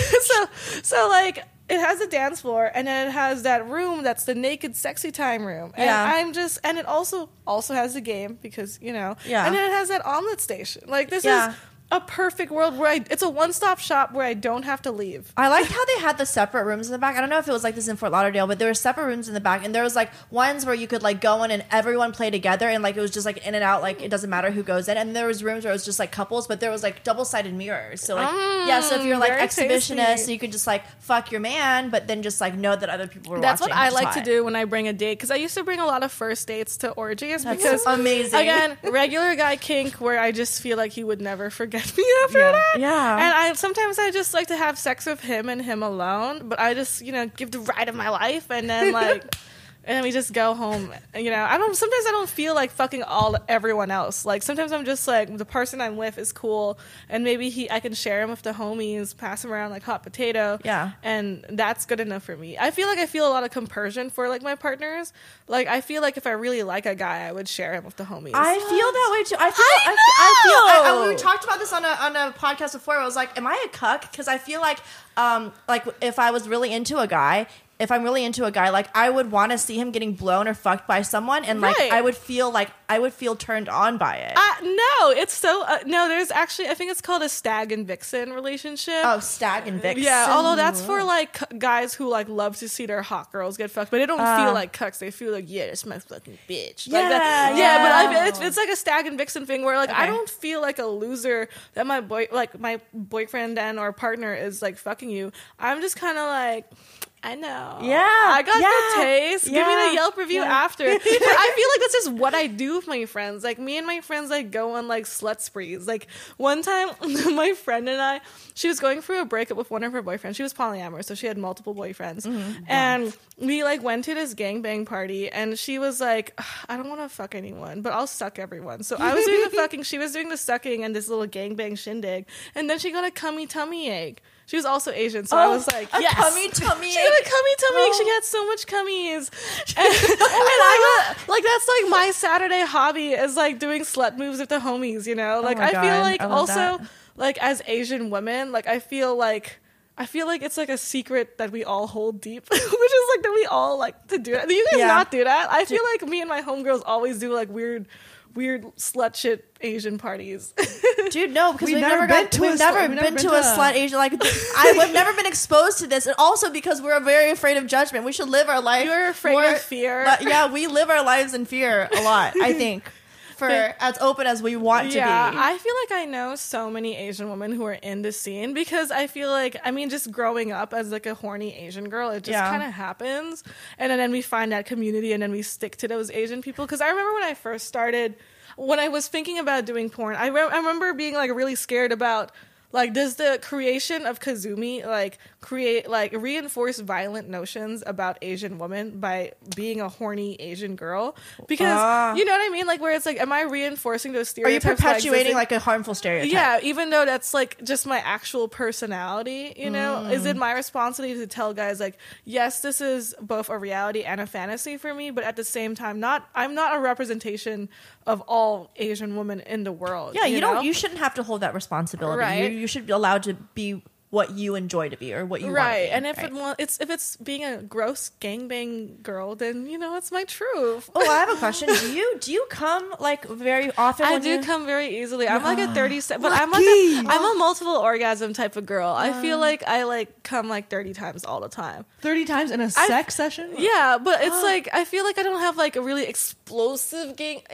so like it has a dance floor, and then it has that room that's the naked sexy time room. And Yeah. and it also has the game because Yeah. and then it has that omelet station. Like, this Yeah. is a perfect world where it's a one-stop shop where I don't have to leave. I liked how they had the separate rooms in the back. I don't know if it was like this in Fort Lauderdale, but there were separate rooms in the back, and there was like ones where you could like go in and everyone play together, and like it was just like in and out, like it doesn't matter who goes in. And there was rooms where it was just like couples, but there was like double-sided mirrors. So like so if you're like very exhibitionist, tasty. you could just like fuck your man, but then just like know that other people were That's watching. what I which is like to hot. do when I bring a date, because I used to bring a lot of first dates to orgies That's because amazing. Again, regular guy kink where I just feel like he would never forget me after Yeah. that. Yeah. And I just like to have sex with him and him alone, but I just, give the ride of my life, and then like and then we just go home. Sometimes I don't feel like fucking everyone else. Like, sometimes I'm just like, the person I'm with is cool, and maybe I can share him with the homies, pass him around like hot potato. Yeah. And that's good enough for me. I feel like I feel a lot of compersion for like my partners. Like, I feel like if I really like a guy, I would share him with the homies. I feel that way too. We talked about this on a podcast before. I was like, "Am I a cuck?" Because I feel like if I was really into a guy, if I'm really into a guy, like I would want to see him getting blown or fucked by someone, and like Right. I would feel turned on by it. No, it's so no. There's actually, I think it's called a stag and vixen relationship. Oh, stag and vixen. Yeah, although that's for like guys who like love to see their hot girls get fucked, but they don't feel like cucks. They feel like, yeah, that's my fucking bitch. Like that. Yeah. But it's like a stag and vixen thing where like I Okay. don't feel like a loser that my boyfriend and or partner is like fucking you. I'm just kind of like, I know. Yeah. I got Yeah. the taste. Give me Yeah. the Yelp review Yeah. after. But I feel like that's just what I do with my friends. Like, me and my friends like go on like slut sprees. Like, one time my friend and I, she was going through a breakup with one of her boyfriends. She was polyamorous, so she had multiple boyfriends. And we like went to this gangbang party, and she was like, "Ugh, I don't want to fuck anyone, but I'll suck everyone." So I was doing the fucking, she was doing the sucking and this little gangbang shindig. And then she got a cummy tummy ache. She was also Asian, so I was like, a yes. cummy tummy She had a cummy tummy ache. She had so much cummies. And I was like, that's like my Saturday hobby is like doing slut moves with the homies, Like, my I feel God. like I love also that. like as Asian women, like I feel like it's like a secret that we all hold deep, which is like that we all like to do it. Do you guys Yeah. not do that? I feel like me and my homegirls always do like weird slut shit Asian parties. Dude, no, because We've we've never never been to a we've never slut- we've never been been to to a a- slut Asian. Like, I've never been exposed to this, and also because we're very afraid of judgment. We should live our life. You're afraid of fear. Yeah, we live our lives in fear a lot. I think. for as open as we want to be. I feel like I know so many Asian women who are in the scene because I feel like, I mean, just growing up as like a horny Asian girl, it just kind of happens. And then we find that community and then we stick to those Asian people. Because I remember when I first started, when I was thinking about doing porn, I remember being like really scared about, like, does the creation of Kazumi reinforce violent notions about Asian women by being a horny Asian girl? Because you know what I mean, like, where it's like, am I reinforcing those stereotypes? Are you perpetuating like a harmful stereotype? Yeah, even though that's like just my actual personality, you know, is it my responsibility to tell guys like, yes, this is both a reality and a fantasy for me, but at the same time, I'm not a representation of all Asian women in the world. Yeah, know? You shouldn't have to hold that responsibility. Right. You should be allowed to be what you enjoy to be or what you want to be. And if it's being a gross gangbang girl, then you know it's my truth. Oh, I have a question. Do you come like very often? I do come very easily. I'm like a 30, but I'm a multiple orgasm type of girl. I feel like I like come like 30 times all the time. 30 times in a sex session? Yeah, but it's like I feel like I don't have like a really explosive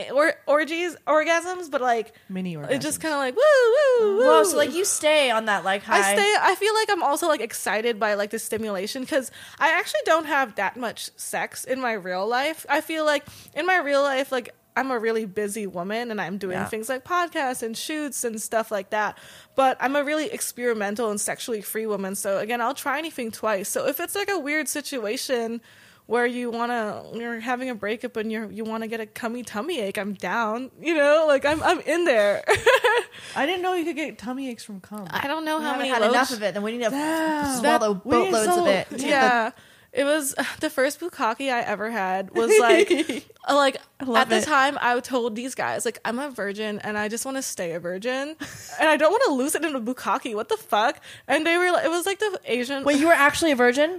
orgasms, but like mini orgasms. It's just kind of like woo woo woo. Whoa, so like you stay on that like high. I feel like I'm also like excited by like the stimulation because I actually don't have that much sex in my real life. I feel like in my real life, like I'm a really busy woman and I'm doing things like podcasts and shoots and stuff like that. But I'm a really experimental and sexually free woman. So again, I'll try anything twice. So if it's like a weird situation where you're having a breakup and you want to get a tummy ache, I'm down. You know, like I'm in there. I didn't know you could get tummy aches from cum. I don't know how many had enough of it. Then we need to swallow boatloads of it. Yeah. It was the first bukkake I ever had was like at the time I told these guys like I'm a virgin and I just want to stay a virgin and I don't want to lose it in a bukkake. What the fuck? And they were like, it was like the Asian. Wait, you were actually a virgin?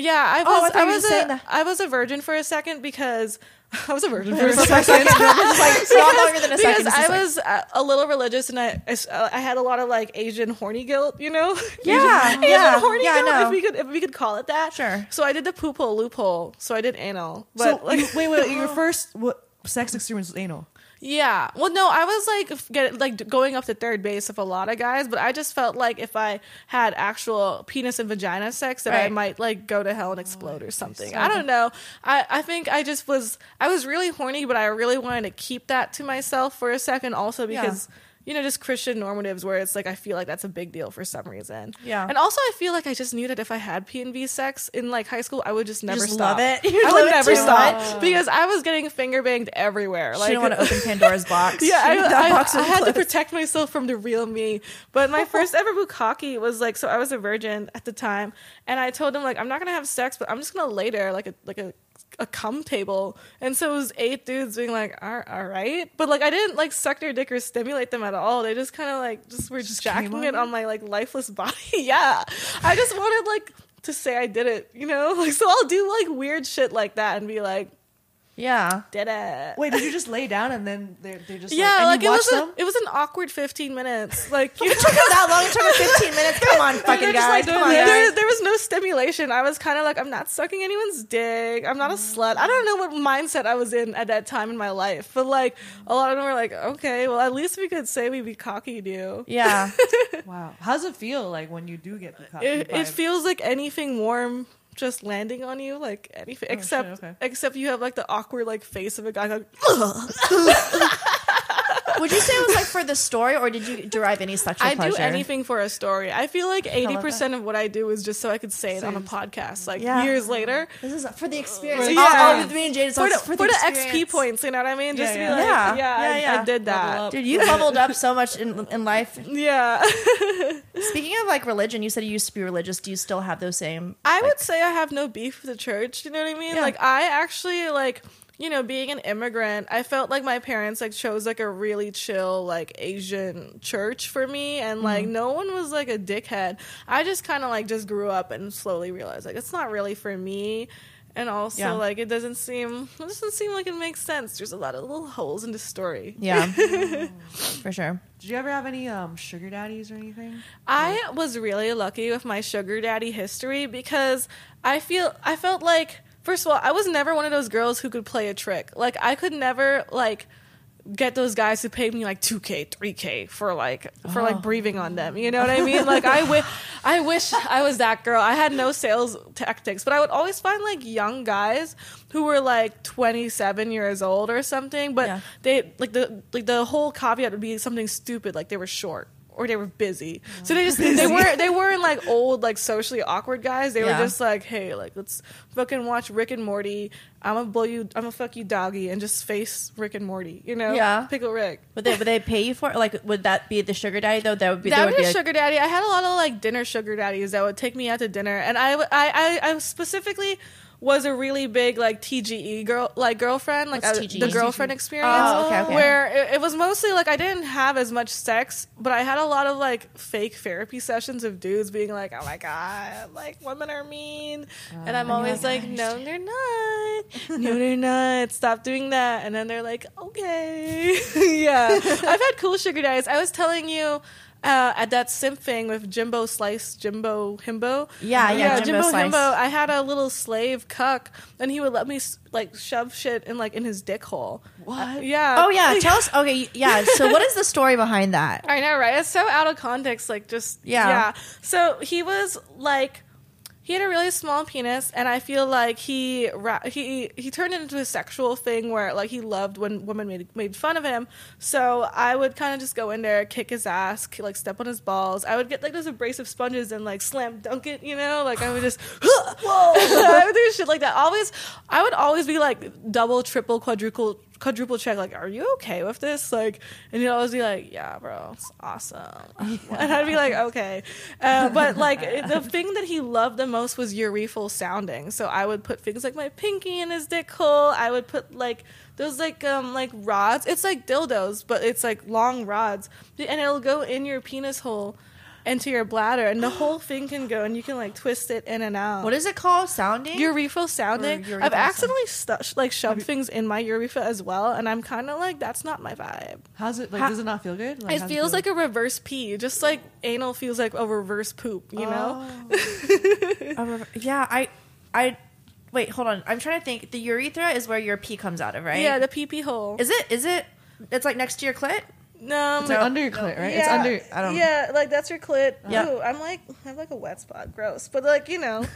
I was a virgin for a second because I was a virgin for a second. Like not longer than a second. Because I was a little religious and I had a lot of like Asian horny guilt, you know? Yeah, Asian horny guilt, no. if we could call it that. Sure. So I did the poop hole loophole. So I did anal. But So wait, your first sex experience was anal? Yeah. Well, no, I was going up to third base with a lot of guys, but I just felt like if I had actual penis and vagina sex, that I might like go to hell and explode or something. I don't know. I think I was really horny, but I really wanted to keep that to myself for a second also because you know, just Christian normatives where it's like I feel like that's a big deal for some reason. Yeah. And also I feel like I just knew that if I had P&V sex in like high school, I would just never stop. Love it. I would never stop because I was getting finger banged everywhere. Like, you don't want to open Pandora's box. Yeah, I had to protect myself from the real me. But my first ever bukkake was like, so I was a virgin at the time, and I told him like I'm not gonna have sex, but I'm just gonna lay there like a cum table. And so it was 8 dudes being like, all right. But like I didn't like suck their dick or stimulate them at all. They just kind of like were jacking it on my like lifeless body. Yeah. I just wanted like to say I did it, you know? Like so I'll do like weird shit like that and be like, yeah, did it. Wait, did you just lay down and then they just like you watched them? It was an awkward 15 minutes. Like you took it that long. It took 15 minutes. Come on, fucking guys. Come on, guys. There was no stimulation. I was kind of like, I'm not sucking anyone's dick. I'm not a slut. I don't know what mindset I was in at that time in my life, but like a lot of them were like, okay, well at least we could say we be cocky, dude. Yeah. Wow. How does it feel like when you do get the cocky? It feels like anything warm just landing on you, like anything except you have like the awkward like face of a guy like Would you say it was like for the story, or did you derive any sexual pleasure? I do anything for a story. I feel like 80% of what I do is just so I could say it on a podcast, like years later. This is for the experience. Yeah. With me and Jade, for the XP points, you know what I mean? Just to be like, I did that. Dude, you leveled up so much in life. Yeah. Speaking of like religion, you said you used to be religious. Do you still have those same? I would say I have no beef with the church. You know what I mean? Yeah. Like I actually like, you know, being an immigrant, I felt like my parents like chose like a really chill like Asian church for me, and like no one was like a dickhead. I just kind of like just grew up and slowly realized like it's not really for me, and also like it doesn't seem like it makes sense. There's a lot of little holes in the story. Yeah, for sure. Did you ever have any sugar daddies or anything? I was really lucky with my sugar daddy history because I felt like, first of all, I was never one of those girls who could play a trick. Like, I could never, like, get those guys to pay me like $2K, $3K for breathing on them. You know what I mean? Like I wish I was that girl. I had no sales tactics, but I would always find like young guys who were like 27 years old or something, but they like the whole caveat would be something stupid, like they were short or they were busy. So they weren't like old, like socially awkward guys. They were just like, hey, like let's fucking watch Rick and Morty. I'm gonna fuck you doggy and just face Rick and Morty, you know? Yeah. Pickle Rick. Would they pay you for it? Like, would that be the sugar daddy though? That would be a sugar daddy. I had a lot of like dinner sugar daddies that would take me out to dinner, and I specifically was a really big like TGE girlfriend, like the girlfriend experience. Oh, okay. Where it was mostly like I didn't have as much sex, but I had a lot of like fake therapy sessions of dudes being like, "Oh my god, like women are mean," and I'm always like, "No, they're not. No, they're not. Stop doing that." And then they're like, "Okay, yeah." I've had cool sugar daddies. I was telling you. At that simp thing with Jimbo Himbo. Yeah, Jimbo Slice. Himbo. I had a little slave cuck, and he would let me like shove shit in his dick hole. What? Yeah. Oh yeah. Tell us. Okay. Yeah. So what is the story behind that? I know, right? It's so out of context. Like just Yeah. So he was like. He had a really small penis, and I feel like he turned it into a sexual thing where like he loved when women made fun of him. So I would kind of just go in there, kick his ass, like step on his balls. I would get like those abrasive sponges and like slam dunk it, you know? Like I would just whoa, I would do shit like that. I would always be like double, triple, quadruple check, like, are you okay with this? Like, and he'd always be like, yeah, bro, it's awesome. And I'd be like, okay. But like the thing that he loved the most was urethral sounding. So I would put things like my pinky in his dick hole. I would put like those like rods. It's like dildos, but it's like long rods, and it'll go in your penis hole into your bladder, and the whole thing can go, and you can like twist it in and out. What is it called? Sounding? Urethral sounding. Urethral I've accidentally shoved things in my urethra as well, and I'm kind of like, that's not my vibe. How's it? Like, does it not feel good? Like, It feels like a reverse pee, just like anal feels like a reverse poop. You know? Yeah. I. Wait. Hold on. I'm trying to think. The urethra is where your pee comes out of, right? Yeah, the pee hole. Is it? It's like next to your clit. No, it's like under your clit, right? Yeah, it's under. I don't. Yeah, like that's your clit. Yeah. Ooh, I have like a wet spot. Gross, but like you know.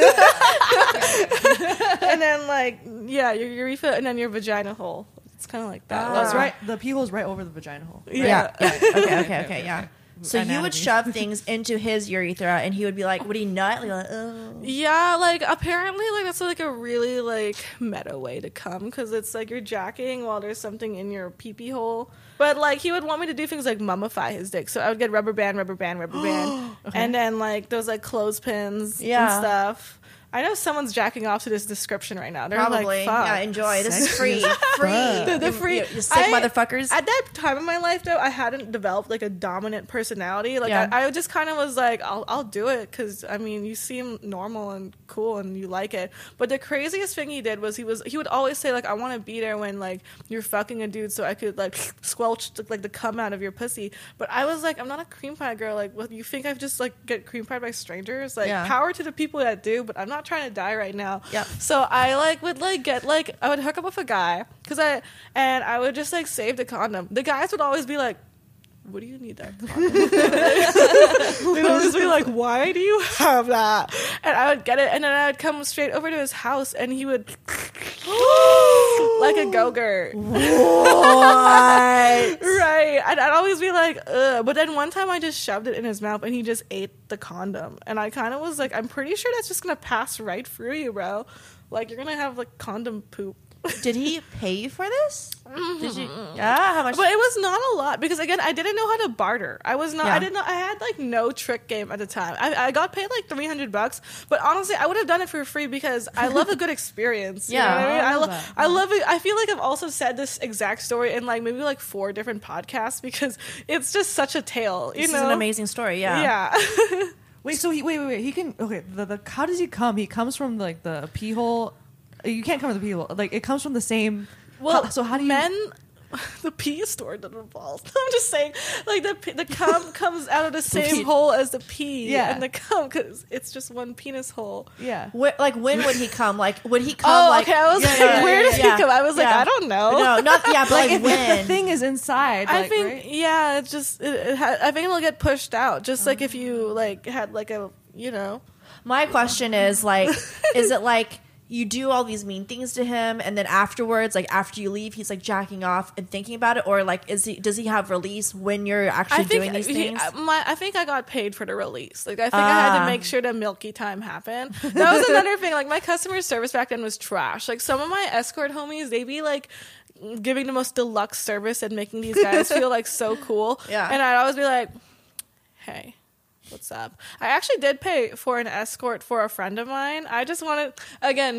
And then like your urethra, and then your vagina hole. It's kind of like that. That's right. The pee hole is right over the vagina hole. Right? Yeah. Okay. Yeah. So you would Anatomy. shove things into his urethra, and he would be like, "Would he nut?" Like, oh. Yeah, like apparently like that's like a really like meta way to come, because it's like you're jacking while there's something in your pee-pee hole. But like he would want me to do things like mummify his dick, so I would get rubber band, Okay. and then like those like clothespins and Yeah. stuff. I know someone's jacking off to this description right now. They're Probably. like, fuck. Yeah. Enjoy. This is free. The free. You sick motherfuckers. At that time in my life, though, I hadn't developed like a dominant personality. Like Yeah. I just kind of was like, I'll do it, because I mean, you seem normal and cool and you like it. But the craziest thing he did was he would always say like, I want to be there when like you're fucking a dude, so I could like squelch like the cum out of your pussy. But I was like, I'm not a cream pie girl. Like, what, you think I've just like get cream pied by strangers? Like, Yeah. power to the people that do, but I'm not trying to die right now. Yep. So I like would like get like I would hook up with a guy I would just like save the condom. The guys would always be like, what do you need that condom? They'd always be like, why do you have that? And I would get it, and then I would come straight over to his house, and he would like a go-gurt. Right. And I'd always be like, ugh. But then one time I just shoved it in his mouth, and he just ate the condom. And I kind of was like, I'm pretty sure that's just going to pass right through you, bro. Like, you're going to have like condom poop. Did he pay you for this? Did you? Yeah. How much? But it was not a lot, because again, I didn't know how to barter. I was not. Yeah. I didn't know. I had like no trick game at the time. I got paid like $300, but honestly, I would have done it for free because I love a good experience. You Yeah. know what I mean? I love that. I love it. I feel like I've also said this exact story in like maybe like 4 different podcasts, because it's just such a tale. You This know, is an amazing story. Yeah. Yeah. Wait, so wait. He can. Okay, the how does he come? He comes from like the pee hole. You can't come from the pee hole. Like, it comes from the same. Well, so how do you? men? The pee is stored in the balls. I'm just saying, like the cum comes out of the same hole as the pee. Yeah. And the cum, because it's just one penis hole. Yeah. Like, when would he come? Like, would he come? Oh, like, okay. I was like, where did he come? I was like, I don't know. No, not yeah, but Like, like if when? the thing is inside. I like, think, right? yeah, it's just, I think it'll get pushed out. Just like if you like had like a, My question is like, is it like you do all these mean things to him, and then afterwards, like after you leave, he's like jacking off and thinking about it, or like does he have release when you're actually doing these things? I think I got paid for the release. Like I think I had to make sure the milky time happened. That was another thing. Like my customer service back then was trash. Like some of my escort homies, they be like giving the most deluxe service and making these guys feel like so cool. Yeah. And I'd always be like, hey, what's up? I actually did pay for an escort for a friend of mine. I just wanted, again,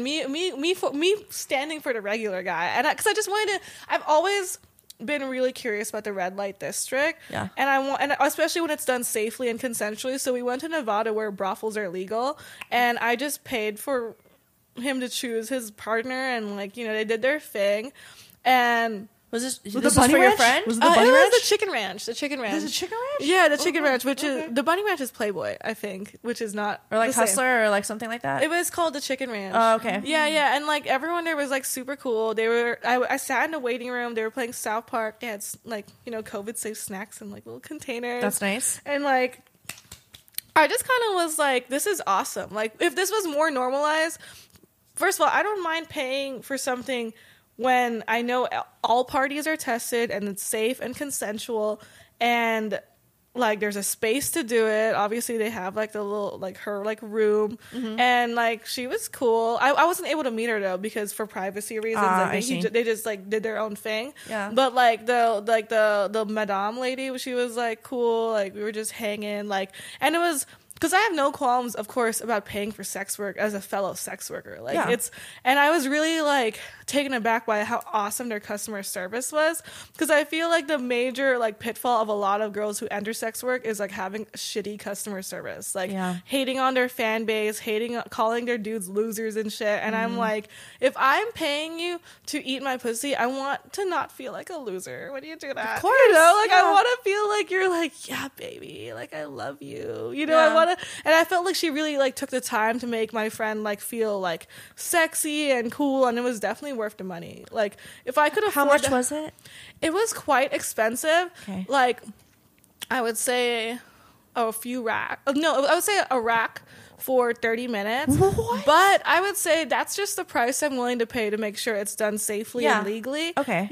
me standing for the regular guy, and because I just wanted to. I've always been really curious about the red light district, yeah, and especially when it's done safely and consensually. So we went to Nevada where brothels are legal, and I just paid for him to choose his partner, and like they did their thing, and. Was this the was bunny for your ranch? friend? Was it the bunny it ranch? was the chicken ranch. The chicken ranch. There's a chicken ranch? Yeah, the chicken ranch, which okay. is the bunny ranch is Playboy, I think, which is not Or like the same. Hustler or like something like that? It was called the Chicken Ranch. Oh, okay. Yeah, and like everyone there was like super cool. They were. I sat in the waiting room. They were playing South Park. They had like COVID safe snacks in like little containers. That's nice. And like, I just kind of was like, this is awesome. Like, if this was more normalized, first of all, I don't mind paying for something when I know all parties are tested and it's safe and consensual, and like there's a space to do it. Obviously they have like the little like her like room, and like she was cool. I wasn't able to meet her though because for privacy reasons they just like did their own thing. Yeah. But like the madame lady, she was like cool. Like we were just hanging and it was. Because I have no qualms, of course, about paying for sex work as a fellow sex worker. Like and I was really like taken aback by how awesome their customer service was. Because I feel like the major like pitfall of a lot of girls who enter sex work is like having shitty customer service, like hating on their fan base, calling their dudes losers and shit. And I'm like, if I'm paying you to eat my pussy, I want to not feel like a loser when you do that. Of course, I want to feel like you're like, yeah, baby, like I love you. I want to. And I felt like she really like took the time to make my friend like feel like sexy and cool, and it was definitely worth the money. Like if I could afford, how much was it? It was quite expensive. Okay. Like I would say a few rack. No, I would say a rack for 30 minutes. What? But I would say that's just the price I'm willing to pay to make sure it's done safely and legally. Okay.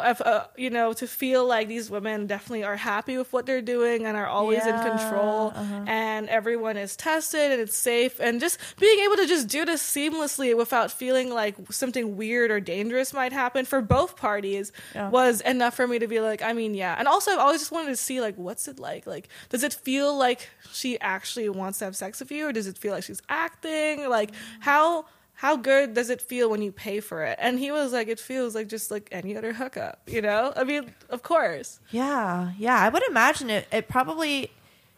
If to feel like these women definitely are happy with what they're doing and are always in control, and everyone is tested and it's safe, and just being able to just do this seamlessly without feeling like something weird or dangerous might happen for both parties was enough for me to be like, I mean, yeah. And also I've always just wanted to see like, what's it like? Like, does it feel like she actually wants to have sex with you, or does it feel like she's acting? Like how good does it feel when you pay for it? And he was like, it feels like just like any other hookup, I mean, of course. Yeah I would imagine it's probably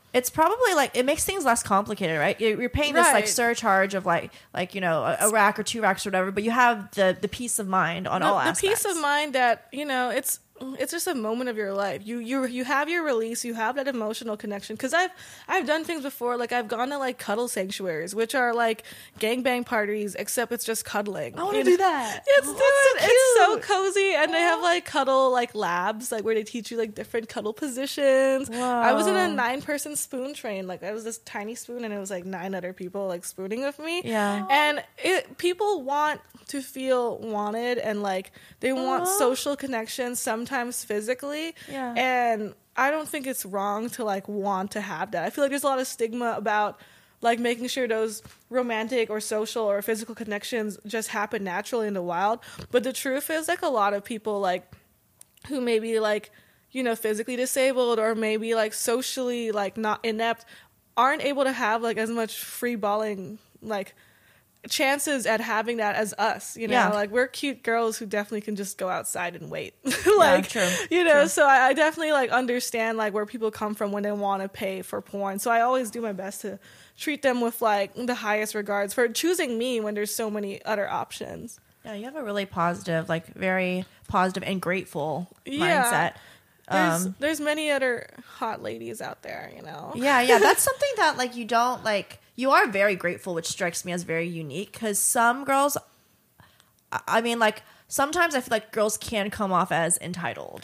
like it makes things less complicated, right? You're paying this like surcharge of like a rack or 2 racks or whatever, but you have the peace of mind on all aspects. The peace of mind that it's just a moment of your life. You have your release. You have that emotional connection. Because I've done things before. Like I've gone to like cuddle sanctuaries, which are like gangbang parties, except it's just cuddling. I want to do that. It's so cozy, and they have like cuddle like labs, like where they teach you like different cuddle positions. Whoa. I was in a 9-person spoon train. Like I was this tiny spoon, and it was like 9 other people like spooning with me. Yeah, and people want to feel wanted, and like they want social connection, sometimes physically. Yeah. And I don't think it's wrong to like want to have that. I feel like there's a lot of stigma about like making sure those romantic or social or physical connections just happen naturally in the wild. But the truth is like a lot of people like who may be like, physically disabled or maybe like socially like not inept aren't able to have like as much free balling like chances at having that as us, like we're cute girls who definitely can just go outside and wait. True. So I definitely like understand like where people come from when they want to pay for porn. So I always do my best to treat them with like the highest regards for choosing me when there's so many other options. Yeah, you have a really positive, like very positive and grateful mindset. There's many other hot ladies out there, Yeah, that's something that like you don't like. You are very grateful, which strikes me as very unique, because some girls, I mean, like sometimes I feel like girls can come off as entitled.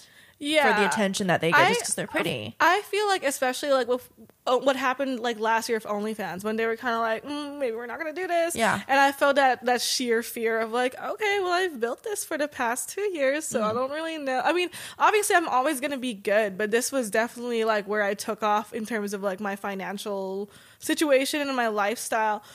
for the attention that they get just because they're pretty. I feel like, especially like with what happened like last year with OnlyFans, when they were kind of like, maybe we're not going to do this. Yeah. And I felt that sheer fear of like, okay, well, I've built this for the past 2 years, so I don't really know. I mean, obviously, I'm always going to be good, but this was definitely like where I took off in terms of like my financial situation and my lifestyle.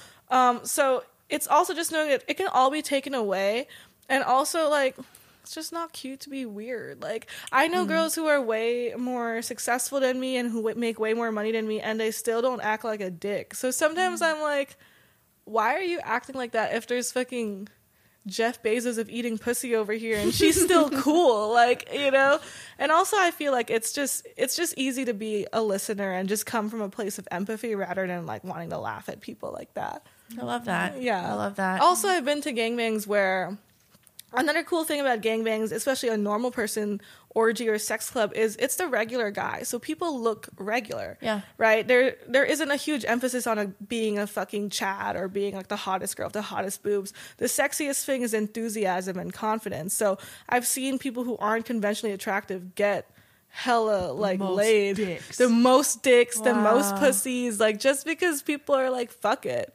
So it's also just knowing that it can all be taken away. And also, like, it's just not cute to be weird. Like, I know girls who are way more successful than me and who make way more money than me, and they still don't act like a dick. So sometimes I'm like, why are you acting like that if there's fucking Jeff Bezos of eating pussy over here and she's still cool? Like, you know? And also I feel like it's just easy to be a listener and just come from a place of empathy rather than like wanting to laugh at people like that. I love that. Yeah. I love that. Also, I've been to gangbangs where another cool thing about gangbangs, especially a normal person orgy or sex club, is it's the regular guy. So people look regular. Yeah. Right? There isn't a huge emphasis on being a fucking Chad or being like the hottest girl with the hottest boobs. The sexiest thing is enthusiasm and confidence. So I've seen people who aren't conventionally attractive get hella like laid. The most dicks, the most pussies, like just because people are like, fuck it.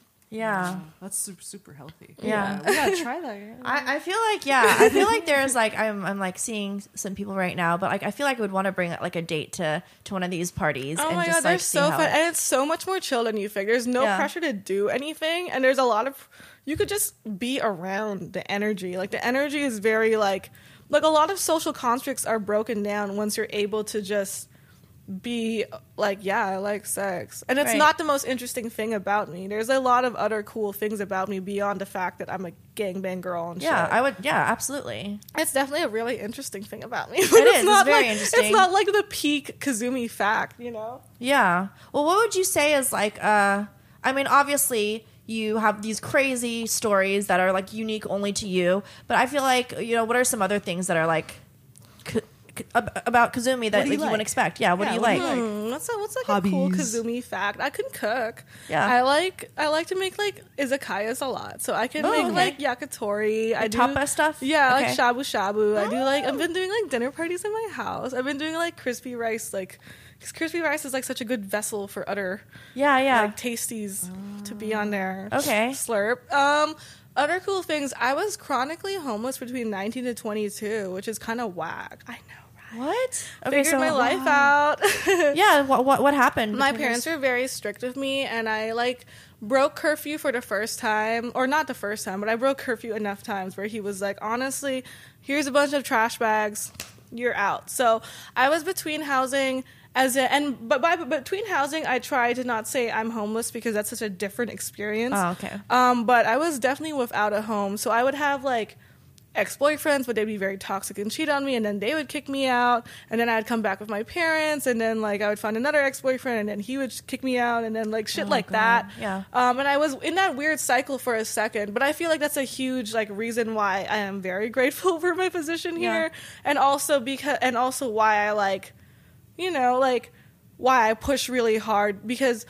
Yeah. That's super, super healthy. Yeah. We gotta try that. I feel like there's like I'm like seeing some people right now, but like I feel like I would want to bring like a date to one of these parties. Oh and my just, god, like, they're see so how fun, and it's so much more chill than you think. There's no pressure to do anything, and there's a lot of you could just be around the energy. Like the energy is very like a lot of social constructs are broken down once you're able to just be like, yeah, I like sex. And it's not the most interesting thing about me. There's a lot of other cool things about me beyond the fact that I'm a gangbang girl and shit. Absolutely. It's definitely a really interesting thing about me. It is. It's very interesting. It's not like the peak Kazumi fact, you know? Yeah. Well, what would you say is like, I mean, obviously you have these crazy stories that are like unique only to you, but I feel like, you know, what are some other things that are like about Kazumi that you wouldn't expect? Yeah, what do you like? What's like a cool Kazumi fact? I can cook. Yeah, I like to make like izakayas a lot, so I can make like yakitori. Like I do tapas stuff. Yeah, like shabu shabu. I do like I've been doing like dinner parties in my house. I've been doing like crispy rice, like because crispy rice is like such a good vessel for other like tasties to be on there. Okay, slurp. Other cool things. I was chronically homeless between 19 to 22, which is kind of whack. I know. What? Okay, figured my life out. Yeah, what happened? My parents were very strict with me, and I like broke curfew for the first time, or not the first time, but I broke curfew enough times where he was like, honestly, here's a bunch of trash bags, you're out. So I was between housing but between housing, I try to not say I'm homeless because that's such a different experience. Oh, okay. But I was definitely without a home, so I would have like ex-boyfriends, but they'd be very toxic and cheat on me, and then they would kick me out, and then I'd come back with my parents, and then like I would find another ex-boyfriend, and then he would kick me out, and then like shit like that. Yeah. And I was in that weird cycle for a second, but I feel like that's a huge like reason why I am very grateful for my position here, and also why I like, you know, like why I push really hard because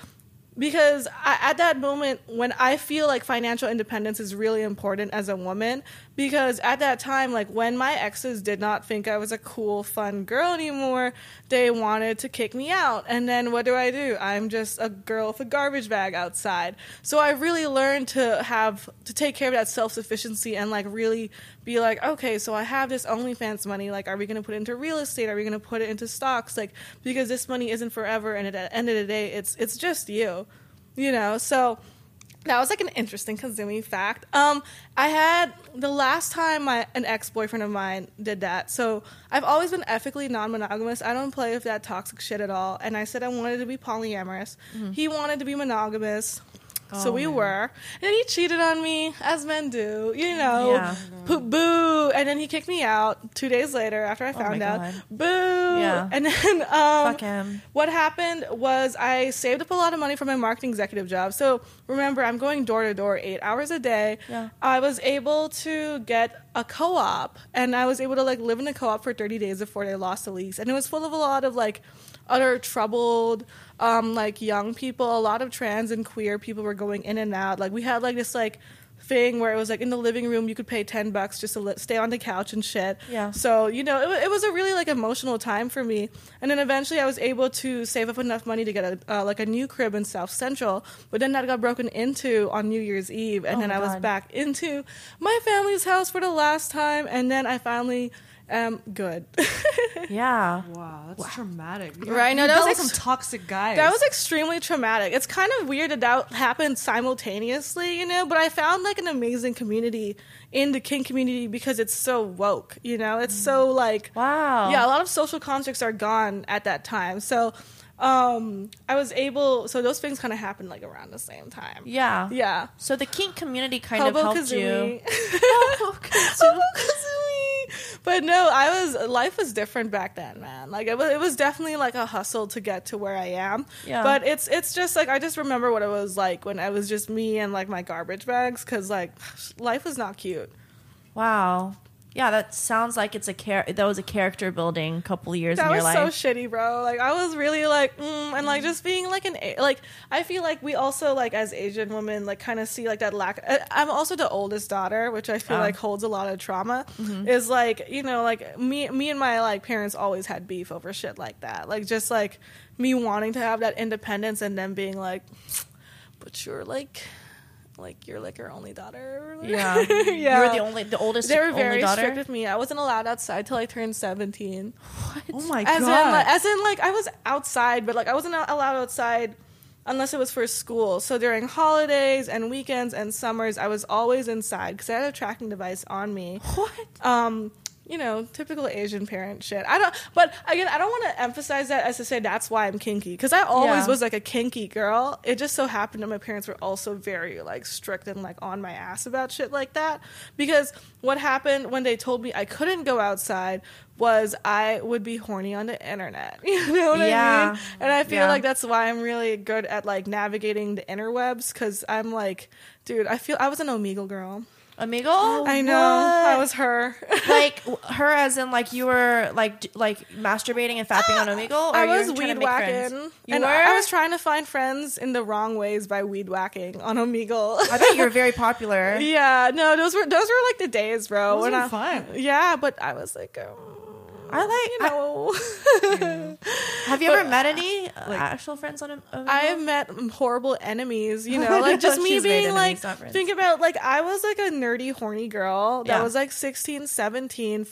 at that moment when I feel like financial independence is really important as a woman, because at that time, like when my exes did not think I was a cool, fun girl anymore, they wanted to kick me out. And then what do? I'm just a girl with a garbage bag outside. So I really learned to take care of that self-sufficiency and like really be like, okay, so I have this OnlyFans money. Like, are we going to put it into real estate? Are we going to put it into stocks? Like, because this money isn't forever. And at the end of the day, it's just you know? So that was like an interesting Kazumi fact. I had the last time an ex-boyfriend of mine did that. So I've always been ethically non-monogamous. I don't play with that toxic shit at all. And I said I wanted to be polyamorous. Mm-hmm. He wanted to be monogamous. So we were. And then he cheated on me, as men do, you know. Yeah. Boo. And then he kicked me out 2 days later after I found out. Boo. Yeah. And then fuck him. What happened was I saved up a lot of money for my marketing executive job. So remember, I'm going door to door 8 hours a day. Yeah. I was able to get a co-op, and I was able to like live in a co-op for 30 days before they lost the lease. And it was full of a lot of like other troubled like young people. A lot of trans and queer people were going in and out. Like we had like this like thing where it was like in the living room you could pay $10 just to stay on the couch and shit. Yeah. So it was a really like emotional time for me. And then eventually I was able to save up enough money to get a new crib in South Central. But then that got broken into on New Year's Eve, and then I was back into my family's house for the last time, and then I finally am good. Yeah. Wow, that's traumatic. Right, no, you that dealt was with some toxic guys. That was extremely traumatic. It's kind of weird that happened simultaneously, but I found like an amazing community in the kink community because it's so woke, It's so like, wow. Yeah, a lot of social constructs are gone at that time. So I was able, so those things kind of happened like around the same time. Yeah. Yeah. So the kink community kind Hobo of helped Kazooie. you. Hobo Kazooie. But no, life was different back then, man. Like it was definitely like a hustle to get to where I am. Yeah. But it's just like, I just remember what it was like when I was just me and like my garbage bags. 'Cause like life was not cute. Wow. Yeah, that sounds like that was a character building couple years in your life. That was so shitty, bro. Like I was really like, and like just being like like I feel like we also like as Asian women like kind of see like that lack. I'm also the oldest daughter, which I feel like holds a lot of trauma. Is like like me and my like parents always had beef over shit like that. Like just like me wanting to have that independence and them being like, but you're like you're like our only daughter. Yeah. Yeah. You were the oldest. They were only very daughter? strict with me. I wasn't allowed outside till I turned 17. What? Oh my As god. in like I was outside, but like I wasn't allowed outside unless it was for school. So during holidays and weekends and summers, I was always inside because I had a tracking device on me. What? Typical Asian parent shit. But again, I don't want to emphasize that as to say that's why I'm kinky, because I always was like a kinky girl. It just so happened that my parents were also very like strict and like on my ass about shit like that. Because what happened when they told me I couldn't go outside was I would be horny on the internet. You know what I mean? And I feel like that's why I'm really good at like navigating the interwebs, because I'm like, dude, I was an Omegle girl. Amigo? I know. I was her. Like her as in like you were like masturbating and fapping on Omegle? Or I you were was trying to weed make friends? whacking. You And were? I was trying to find friends in the wrong ways by weed whacking on Omegle. I bet you were very popular. Yeah, no, those were like the days, bro. Those when were fun. Yeah, but I was like, Have you ever met any actual friends on Omegle? I have met horrible enemies, like just me She's made being enemies, like, not friends. think about like I was like a nerdy, horny girl that Yeah. was like 16, 17,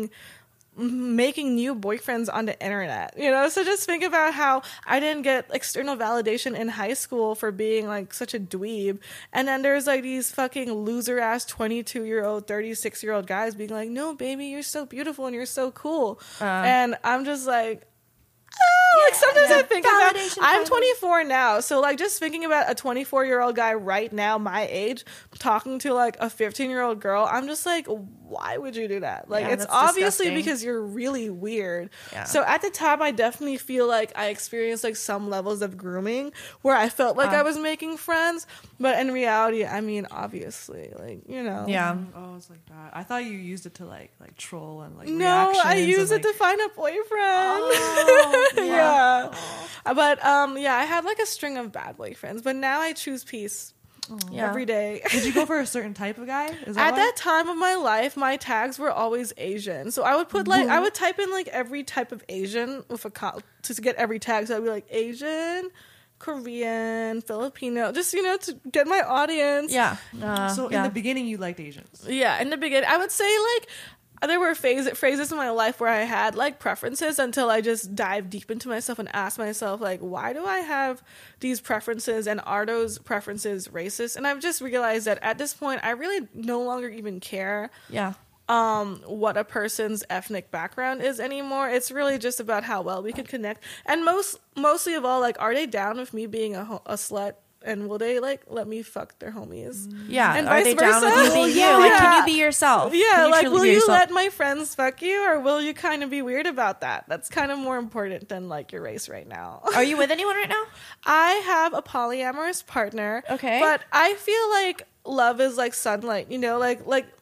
making new boyfriends on the internet, so just think about how I didn't get external validation in high school for being like such a dweeb, and then there's like these fucking loser ass 22-year-old 36-year-old guys being like, no baby, you're so beautiful and you're so cool, and I'm just like, like sometimes I think about, I'm 24 now, so like just thinking about a 24-year-old guy right now my age talking to like a 15-year-old girl, I'm just like, why would you do that? Like it's that's obviously disgusting. because you're really weird. Yeah. So at the time I definitely feel like I experienced like some levels of grooming where I felt like I was making friends, but in reality, I mean, obviously, like, Yeah. Oh, it's like that. I thought you used it to like troll and like. No, I reactions use and, it to find a boyfriend. Oh, yeah. But I had like a string of bad boyfriends, but now I choose peace every day. Did you go for a certain type of guy? Is that At why? that time of my life, my tags were always Asian. So I would put like, I would type in like every type of Asian with to get every tag. So I'd be like Asian, Korean, Filipino, just, to get my audience. Yeah. So in the beginning, you liked Asians. Yeah, in the beginning, I would say like there were phrases in my life where I had like preferences until I just dived deep into myself and asked myself like, why do I have these preferences, and are those preferences racist? And I've just realized that at this point, I really no longer even care Yeah. what a person's ethnic background is anymore. It's really just about how well we can connect, and mostly of all, like, are they down with me being a slut? And will they like let me fuck their homies? Yeah. And Are vice they down with versa? you being you? Yeah. Like, can you be yourself? Yeah, Can like, truly will be you yourself? let my friends fuck you, or will you kind of be weird about that? That's kind of more important than like your race right now. Are you with anyone right now? I have a polyamorous partner. Okay. But I feel like love is like sunlight, like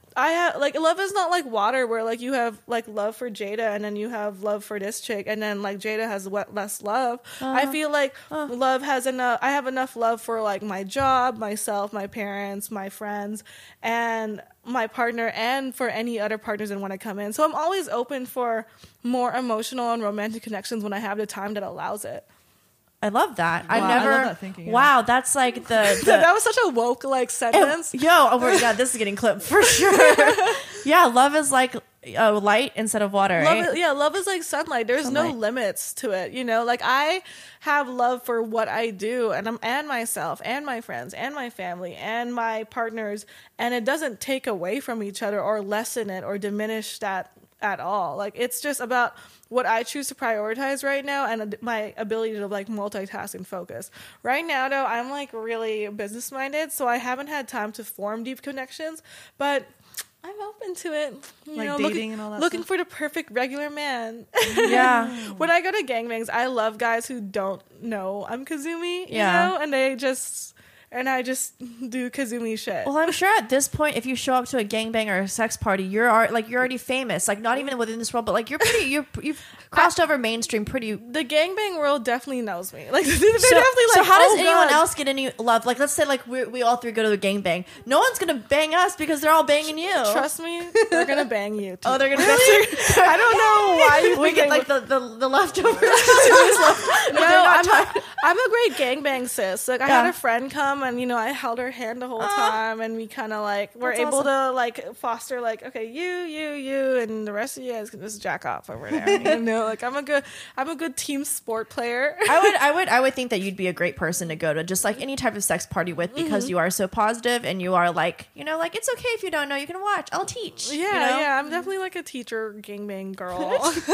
I have like love is not like water where like you have like love for Jada and then you have love for this chick and then like Jada has less love. I feel like love has enough. I have enough love for like my job, myself, my parents, my friends, and my partner, and for any other partners that want to come in. So I'm always open for more emotional and romantic connections when I have the time that allows it. I love that. Wow, I've never. I love that thinking, yeah. Wow, that's like the That was such a woke like sentence. oh my god, this is getting clipped for sure. Yeah, love is like light instead of water, right? Love is like sunlight. There's no limits to it, you know. Like I have love for what I do, and myself, and my friends, and my family, and my partners, and it doesn't take away from each other or lessen it or diminish that at all. Like it's just about what I choose to prioritize right now and my ability to like multitask and focus. Right now though, I'm like really business minded, so I haven't had time to form deep connections, but I'm open to it. You like know, dating and all that looking stuff? for the perfect regular man. Yeah. When I go to gangbangs, I love guys who don't know I'm Kazumi, you Yeah. know, and I just do Kazumi shit. Well, I'm sure at this point, if you show up to a gangbang or a sex party, you're already famous. Like not even within this world, but like you've crossed over mainstream pretty. The gangbang world definitely knows me. Like they're So, definitely like. so how does "Oh, anyone God." else get any love? Like let's say like we all three go to a gangbang. No one's gonna bang us because they're all banging you. Trust me, they're gonna bang you. Too. Oh, they're gonna bang. I don't know why you We think get they like the leftovers. No, I'm a great gangbang sis. Like I had Yeah. a friend come and you know I held her hand the whole time and we kind of like were That's able to like foster like okay you and the rest of you guys can just jack off over there. You know, like I'm a good team sport player. I would think that you'd be a great person to go to just like any type of sex party with because you are so positive and you are like, you know, like it's okay if you don't know, you can watch. I'll teach. Yeah, you know? yeah, I'm definitely like a teacher gangbang girl.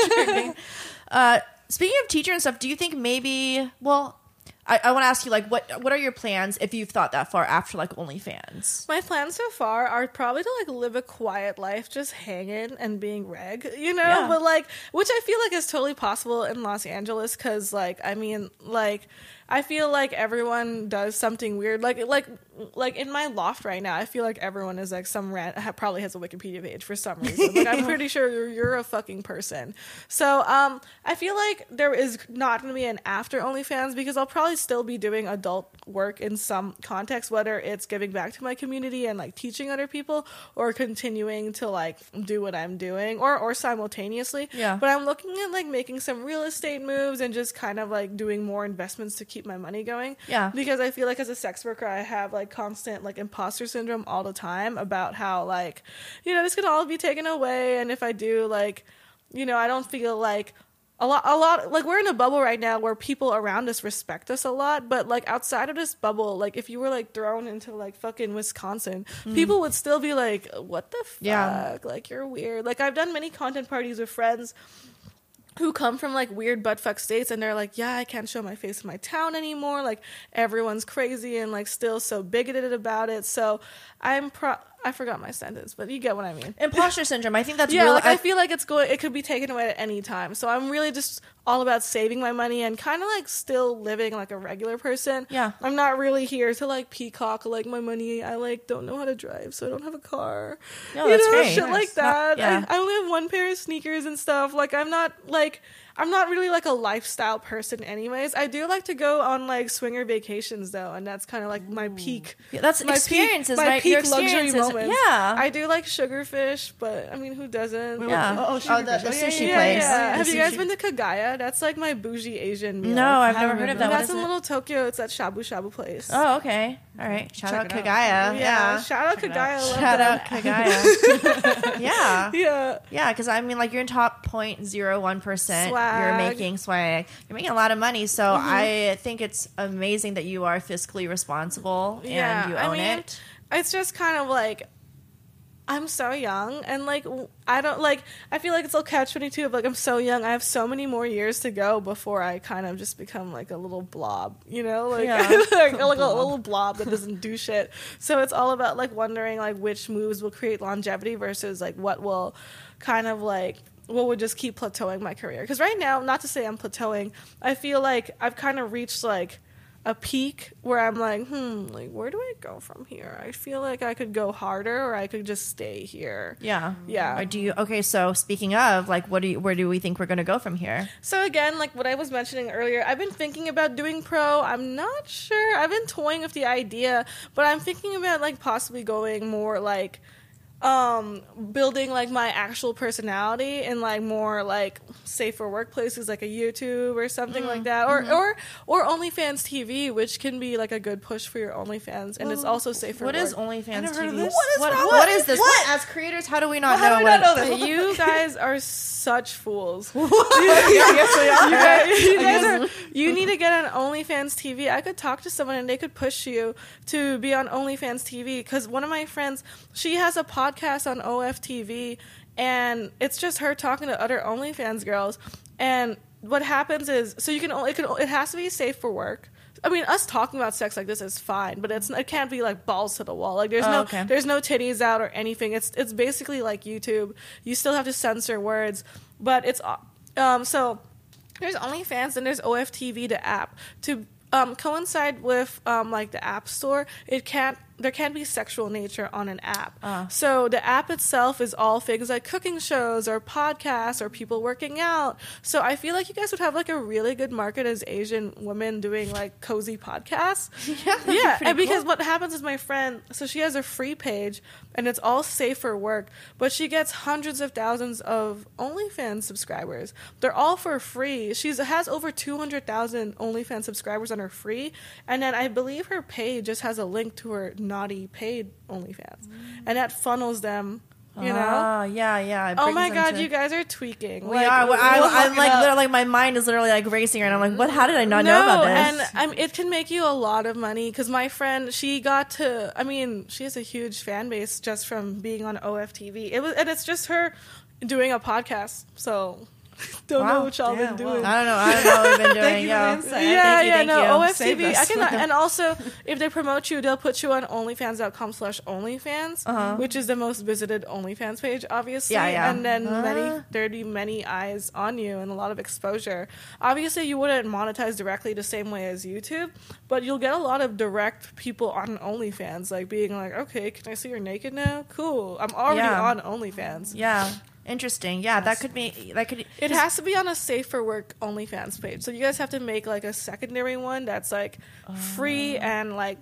Speaking of teacher and stuff, do you think maybe? Well, I want to ask you like, what are your plans if you've thought that far after like OnlyFans? My plans so far are probably to like live a quiet life, just hanging and being reg, you know, Yeah. but like, which I feel like is totally possible in Los Angeles. Cause like, I mean, like, I feel like everyone does something weird. Like in my loft right now, I feel like everyone is like probably has a Wikipedia page for some reason. Like I'm pretty sure you're a fucking person. So, I feel like there is not going to be an after OnlyFans because I'll probably still be doing adult work in some context, whether it's giving back to my community and like teaching other people or continuing to like do what I'm doing or simultaneously. Yeah. But I'm looking at like making some real estate moves and just kind of like doing more investments to keep my money going. Yeah. Because I feel like as a sex worker, I have like constant like imposter syndrome all the time about how like, you know, this can all be taken away. And if I do like, you know, I don't feel like a lot like we're in a bubble right now where people around us respect us a lot, but like outside of this bubble, like if you were like thrown into like fucking Wisconsin, people would still be like, what the fuck? Yeah. Like you're weird. Like I've done many content parties with friends who come from like weird buttfuck states and they're like, yeah, I can't show my face in my town anymore. Like everyone's crazy and like still so bigoted about it. So I forgot my sentence, but you get what I mean. Imposter syndrome. I think that's Yeah, real. like I feel like it could be taken away at any time. So I'm really just all about saving my money and kind of like still living like a regular person. Yeah. I'm not really here to like peacock like my money. I like don't know how to drive, so I don't have a car. No, that's great. Shit Nice. like that. Yeah. I only have one pair of sneakers and stuff. Like I'm not really like a lifestyle person anyways. I do like to go on like swinger vacations though, and that's kind of like my peak. Yeah, that's my experiences, peak, my right? peak Your luxury experiences. moments. Yeah. I do like sugarfish, but I mean, who doesn't? Yeah. Oh, the Sugarfish. sushi Yeah, place. yeah. Have The you guys sushi- been to Kagaya? That's like my bougie Asian meal. No, I've I never haven't heard of been that. What That's is in it? Little Tokyo. It's that shabu shabu place. Oh, okay. All right. Shout Check out it out. Kagaya. Yeah. Shout out Kagaya. I love Shout that. out Kagaya. Yeah. Yeah. Yeah, because I mean, like, you're in top 0.01%. Swag. You're making swag. You're making a lot of money. So I think it's amazing that you are fiscally responsible and you own it. It's just kind of like I'm so young and like I don't like I feel like it's a catch-22 of like I'm so young. I have so many more years to go before I kind of just become like a little blob, you know, like Yeah. like a little blob that doesn't do shit. So it's all about like wondering like which moves will create longevity versus like what will kind of like what would just keep plateauing my career. Because right now, not to say I'm plateauing, I feel like I've kind of reached like a peak where I'm like, like where do I go from here? I feel like I could go harder, or I could just stay here. Yeah. Yeah. Or do you? Okay. So speaking of, like, where do we think we're going to go from here? So again, like what I was mentioning earlier, I've been thinking about doing pro. I'm not sure. I've been toying with the idea, but I'm thinking about like possibly going more like building like my actual personality in like more like safer workplaces, like a YouTube or something like that, or OnlyFans TV, which can be like a good push for your OnlyFans, and it's also safer. What work. is OnlyFans never heard TV? of this. What is this? What? As creators, how do we not know? You guys are such fools. Yes, we are. You need to get on OnlyFans TV. I could talk to someone and they could push you to be on OnlyFans TV, because one of my friends, she has a podcast on OFTV, and it's just her talking to other OnlyFans girls. And what happens is, so you can only, it has to be safe for work. I mean, us talking about sex like this is fine, but it can't be like balls to the wall. Like there's there's no titties out or anything. It's basically like YouTube. You still have to censor words, but it's so there's OnlyFans and there's OFTV, the app. To coincide with like the App Store, there can't be sexual nature on an app. So the app itself is all things like cooking shows or podcasts or people working out. So I feel like you guys would have like a really good market as Asian women doing like cozy podcasts. Yeah. And because what happens is, my friend, so she has a free page and it's all safe for work, but she gets hundreds of thousands of OnlyFans subscribers. They're all for free. She has over 200,000 OnlyFans subscribers on her free, and then I believe her page just has a link to her naughty paid OnlyFans, and that funnels them. You know? Yeah. Oh my God, you guys are tweaking. We are. I'm like literally, like, my mind is literally like racing, and I'm like, what? How did I not know about this? And it can make you a lot of money, because my friend, she got to. I mean, she has a huge fan base just from being on OFTV. And it's just her doing a podcast. So. Don't know what y'all been doing. I don't know what we've been doing. Thank you for the insight. Thank you. OFTV. I can, and also if they promote you, they'll put you on OnlyFans.com/OnlyFans, which is the most visited OnlyFans page, obviously. Yeah. And then there'd be many eyes on you and a lot of exposure. Obviously, you wouldn't monetize directly the same way as YouTube, but you'll get a lot of direct people on OnlyFans, like being like, okay, can I see you're naked now? Cool. I'm already on OnlyFans. Yeah. Interesting. Yeah, that could. It has to be on a safe for work OnlyFans page. So you guys have to make like a secondary one that's like free and like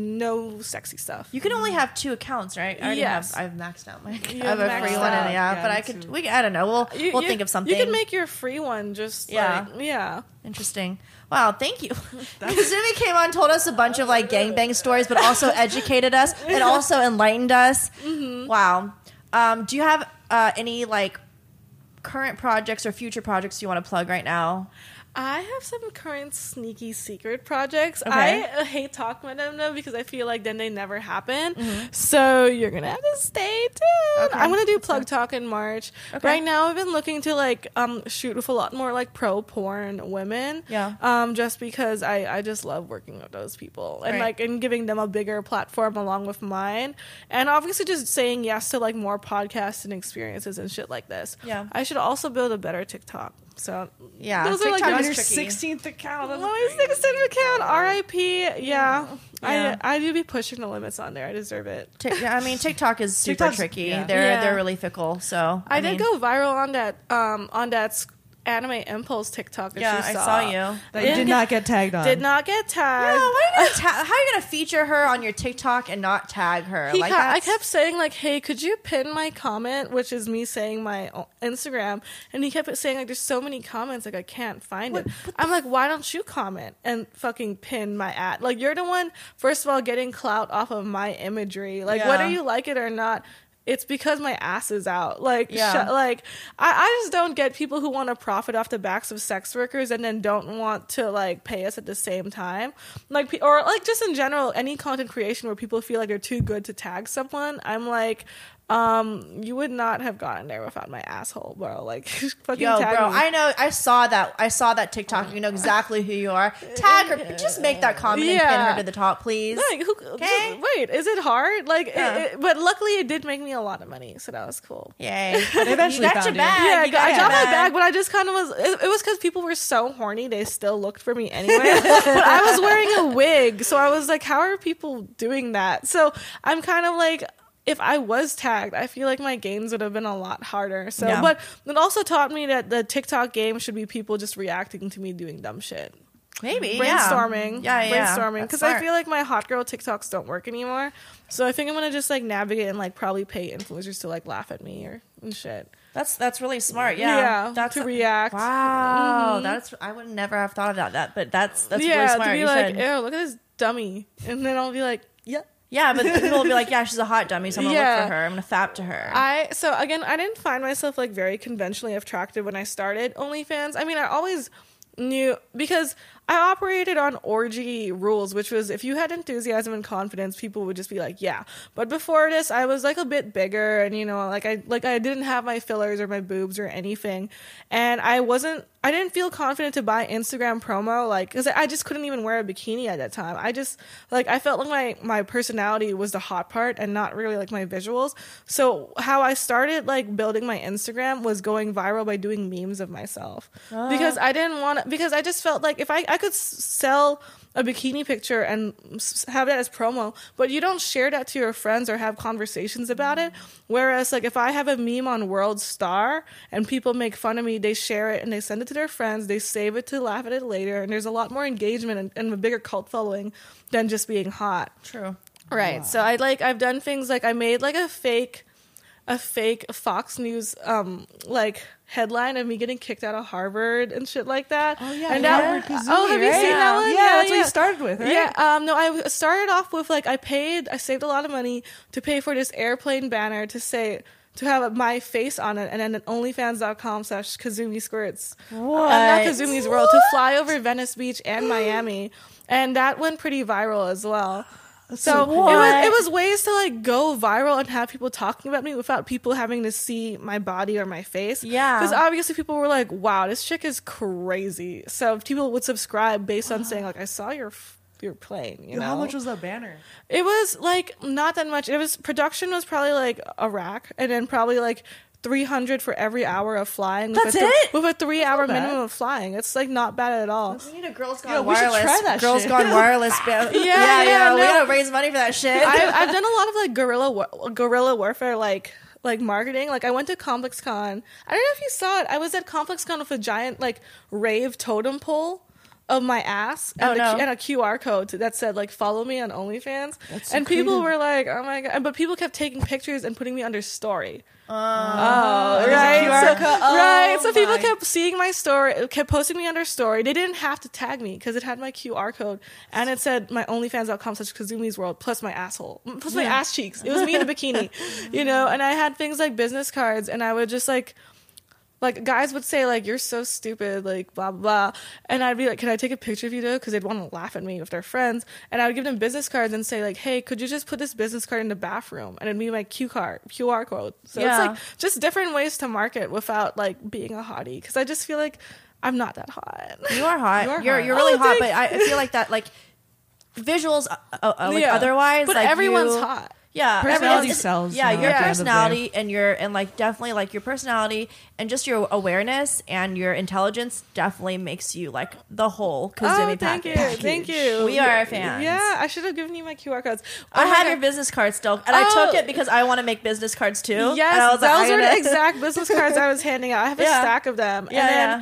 no sexy stuff. You can only have 2 accounts, right? I've maxed out my. I have a free maxed one, out. but I could. I don't know. We'll think of something. You can make your free one. Just Interesting. Wow, thank you. Kazumi came on, told us a bunch of like gangbang stories, but also educated us and also enlightened us. Mm-hmm. Wow. Do you have any like current projects or future projects you want to plug right now? I have some current sneaky secret projects. Okay. I hate talking about them though, because I feel like then they never happen. Mm-hmm. So you're gonna have to stay tuned. Okay. I'm gonna do Plug Talk in March. Okay. Right now I've been looking to like shoot with a lot more like pro porn women. Yeah. Just because I just love working with those people and like and giving them a bigger platform along with mine. And obviously just saying yes to like more podcasts and experiences and shit like this. Yeah. I should also build a better TikTok. So yeah, those are like on your 16th account. My 16th account. R.I.P. Yeah. I do be pushing the limits on there. I deserve it. I mean, TikTok is super tricky. Yeah. They're really fickle. So I did go viral on that Anime Impulse TikTok that you saw. I saw you. That you did not get tagged on. Did not get tagged. Yeah, how are you gonna feature her on your TikTok and not tag her? I kept saying like, "Hey, could you pin my comment?" Which is me saying my Instagram, and he kept saying like, "There's so many comments, like I can't find it." I'm like, "Why don't you comment and fucking pin my ad? Like you're the one, first of all, getting clout off of my imagery. Like whether you like it or not." It's because my ass is out. Like, I just don't get people who want to profit off the backs of sex workers and then don't want to like pay us at the same time. Like, or like just in general, any content creation where people feel like they're too good to tag someone. I'm like, You would not have gotten there without my asshole, bro. Like, fucking Yo, tag bro, me. I know. I saw that TikTok. You know exactly who you are. Tag her. Just make that comment and pin Yeah. her to the top, please. Like, Okay. wait, is it hard? Like, Yeah. but luckily it did make me a lot of money, so that was cool. Yay! They eventually you got found your you. bag. Yeah, You got I your got my bag, but I just kind of was. It was because people were so horny; they still looked for me anyway. But I was wearing a wig, so I was like, "How are people doing that?" So I'm kind of like, if I was tagged, I feel like my gains would have been a lot harder. So, Yeah. but it also taught me that the TikTok game should be people just reacting to me doing dumb shit. Maybe Brainstorming, Yeah. brainstorming. That's Because I smart. feel like my hot girl TikToks don't work anymore. So I think I'm gonna just like navigate and like probably pay influencers to like laugh at me or and shit. That's really smart. Yeah, that's to react. Wow, that's I would never have thought about that, but that's really yeah, smart. to be You like, should. ew, look at this dummy, and then I'll be like, yeah. Yeah, but people will be like, yeah, she's a hot dummy, so I'm gonna Yeah. look for her. I'm gonna fap to her. So again, I didn't find myself like very conventionally attractive when I started OnlyFans. I mean, I always knew because I operated on orgy rules, which was if you had enthusiasm and confidence, people would just be like, yeah. But before this, I was like a bit bigger, and you know, like I didn't have my fillers or my boobs or anything, and I didn't feel confident to buy Instagram promo, like, because I just couldn't even wear a bikini at that time. I just, like, I felt like my personality was the hot part and not really, like, my visuals. So how I started, like, building my Instagram was going viral by doing memes of myself. Because I just felt like if I could sell a bikini picture and have that as promo, but you don't share that to your friends or have conversations about it. Whereas, like, if I have a meme on World Star and people make fun of me, they share it and they send it to their friends, they save it to laugh at it later, and there's a lot more engagement and a bigger cult following than just being hot. True. Right. So I've done things like I made like a fake Fox News like headline of me getting kicked out of Harvard and shit like that. Oh yeah, and Howard Kazumi, have you right? seen that one? Yeah, that's what you started with, right? Yeah. No, I started off with like I saved a lot of money to pay for this airplane banner to have my face on it, and then at onlyfans.com/Kazumi Squirts. What? Not Kazumi's World, to fly over Venice Beach and Miami. And that went pretty viral as well. So it was ways to like go viral and have people talking about me without people having to see my body or my face. Yeah. Because obviously people were like, wow, this chick is crazy. So people would subscribe based on saying like, I saw your plane, you know? How much was that banner? It was like not that much. Production was probably like a rack, and then probably like $300 for every hour of flying. That's it? With a 3-hour bad. minimum of flying. It's like not bad at all. We need a Girls Gone Yeah, we should Wireless. try that Girls shit. Gone Wireless. Yeah, no. We gotta raise money for that shit. I've done a lot of like guerrilla warfare, like marketing. Like I went to ComplexCon. I don't know if you saw it. I was at ComplexCon with a giant like rave totem pole of my ass and, and a QR code that said like follow me on OnlyFans. That's so and people creative. were like, oh my god! But people kept taking pictures and putting me under story. There's a Right, QR code. right. So people my- kept seeing my story, kept posting me under story. They didn't have to tag me because it had my QR code and it said my OnlyFans.com/Kazumi's World plus my asshole, plus my ass cheeks. It was me in a bikini, you know. And I had things like business cards, and I would just like guys would say like, you're so stupid, like blah blah blah, and I'd be like, can I take a picture of you though, because they'd want to laugh at me with their friends, and I would give them business cards and say like, hey, could you just put this business card in the bathroom, and it'd be my QR code. So it's like just different ways to market without like being a hottie, because I just feel like I'm not that hot. You are hot. You are You're hot. really Oh, hot, thanks. but I feel like that like visuals like Yeah. otherwise, but like everyone's you- hot. Yeah, Personality it's- sells, Yeah, you know, your at the end of the personality and like definitely like your personality and just your awareness and your intelligence definitely makes you like the whole Kazumi thank you, package. thank you. We are fans. Yeah, I should have given you my QR codes. I Oh my have God. your business card still, and I took it because I want to make business cards too. Yes, and I was like, those I were gotta- the exact business cards I was handing out. I have a Yeah. stack of them. Yeah, and then yeah.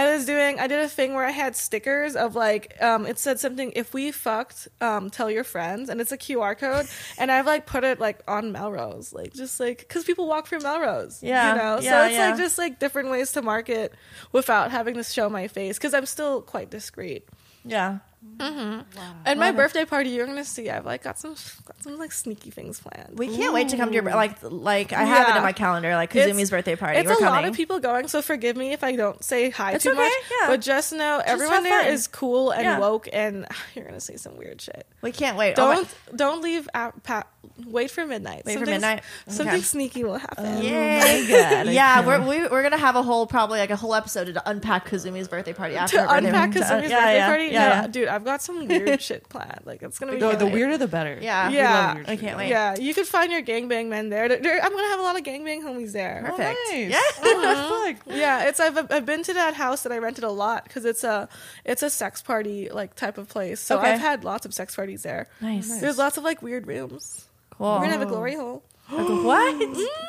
I did a thing where I had stickers of like, it said something, if we fucked, tell your friends, and it's a QR code. And I've like put it like on Melrose, like just like, because people walk through Melrose. Yeah, You know? yeah, So it's yeah. like just like different ways to market without having to show my face, because I'm still quite discreet. Yeah. And my birthday party, you're gonna see. I've like got some like sneaky things planned. We can't wait to come to your like. I have it Yeah. in my calendar, like It's- Kazumi's birthday party. It's We're a coming. lot of people going, so forgive me if I don't say hi It's too okay, much. yeah. But just know everyone have there fun. is cool and Yeah. woke, and you're gonna see some weird shit. We can't wait. Oh my- Don't leave. Wait for midnight. Wait for Something- midnight? Something Okay. sneaky will happen. Yay. God, I Yeah, can't. we're gonna have a whole episode to unpack Kazumi's birthday party after To her birthday unpack party. Kazumi's Yeah, birthday yeah, party, yeah. no, dude, I've got some weird shit planned. Like it's gonna be The great. weirder the better. Yeah. We Yeah. love weird I shit. can't wait. Yeah, you could find your gangbang men there. I'm gonna have a lot of gangbang homies there. Perfect. Nice. Yeah. Oh, fuck. Yeah, I've been to that house that I rented a lot because it's a sex party like type of place. So Okay. I've had lots of sex parties there. Nice. There's lots of like weird rooms. Cool. We're gonna have a glory hole. What?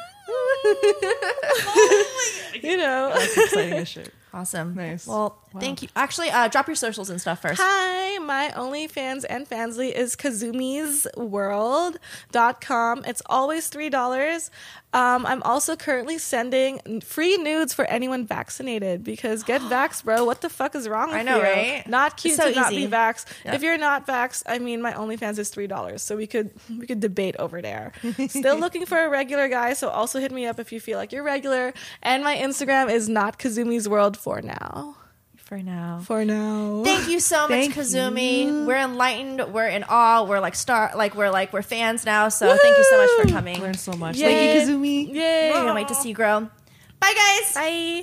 You know. That's exciting as shit. Awesome. Nice. Well, Wow. thank you. Actually, drop your socials and stuff first. Hi, my OnlyFans and Fansly is kazumisworld.com. It's always $3. I'm also currently sending free nudes for anyone vaccinated because get vaxxed, bro. What the fuck is wrong with I know, you? right? Not cute It's so to not be easy. vaxxed. Yep. If you're not vaxxed, I mean, my OnlyFans is $3, so we could debate over there. Still looking for a regular guy, so also hit me up if you feel like you're regular. And my Instagram is not Kazumi's World for now. For now. For now. Thank you so much, Thank Kazumi. you. We're enlightened. We're in awe. We're we're fans now. So thank you so much for coming. Learned so much. Yay. Thank you, Kazumi. Yay. Can't wait to see you grow. Bye, guys. Bye.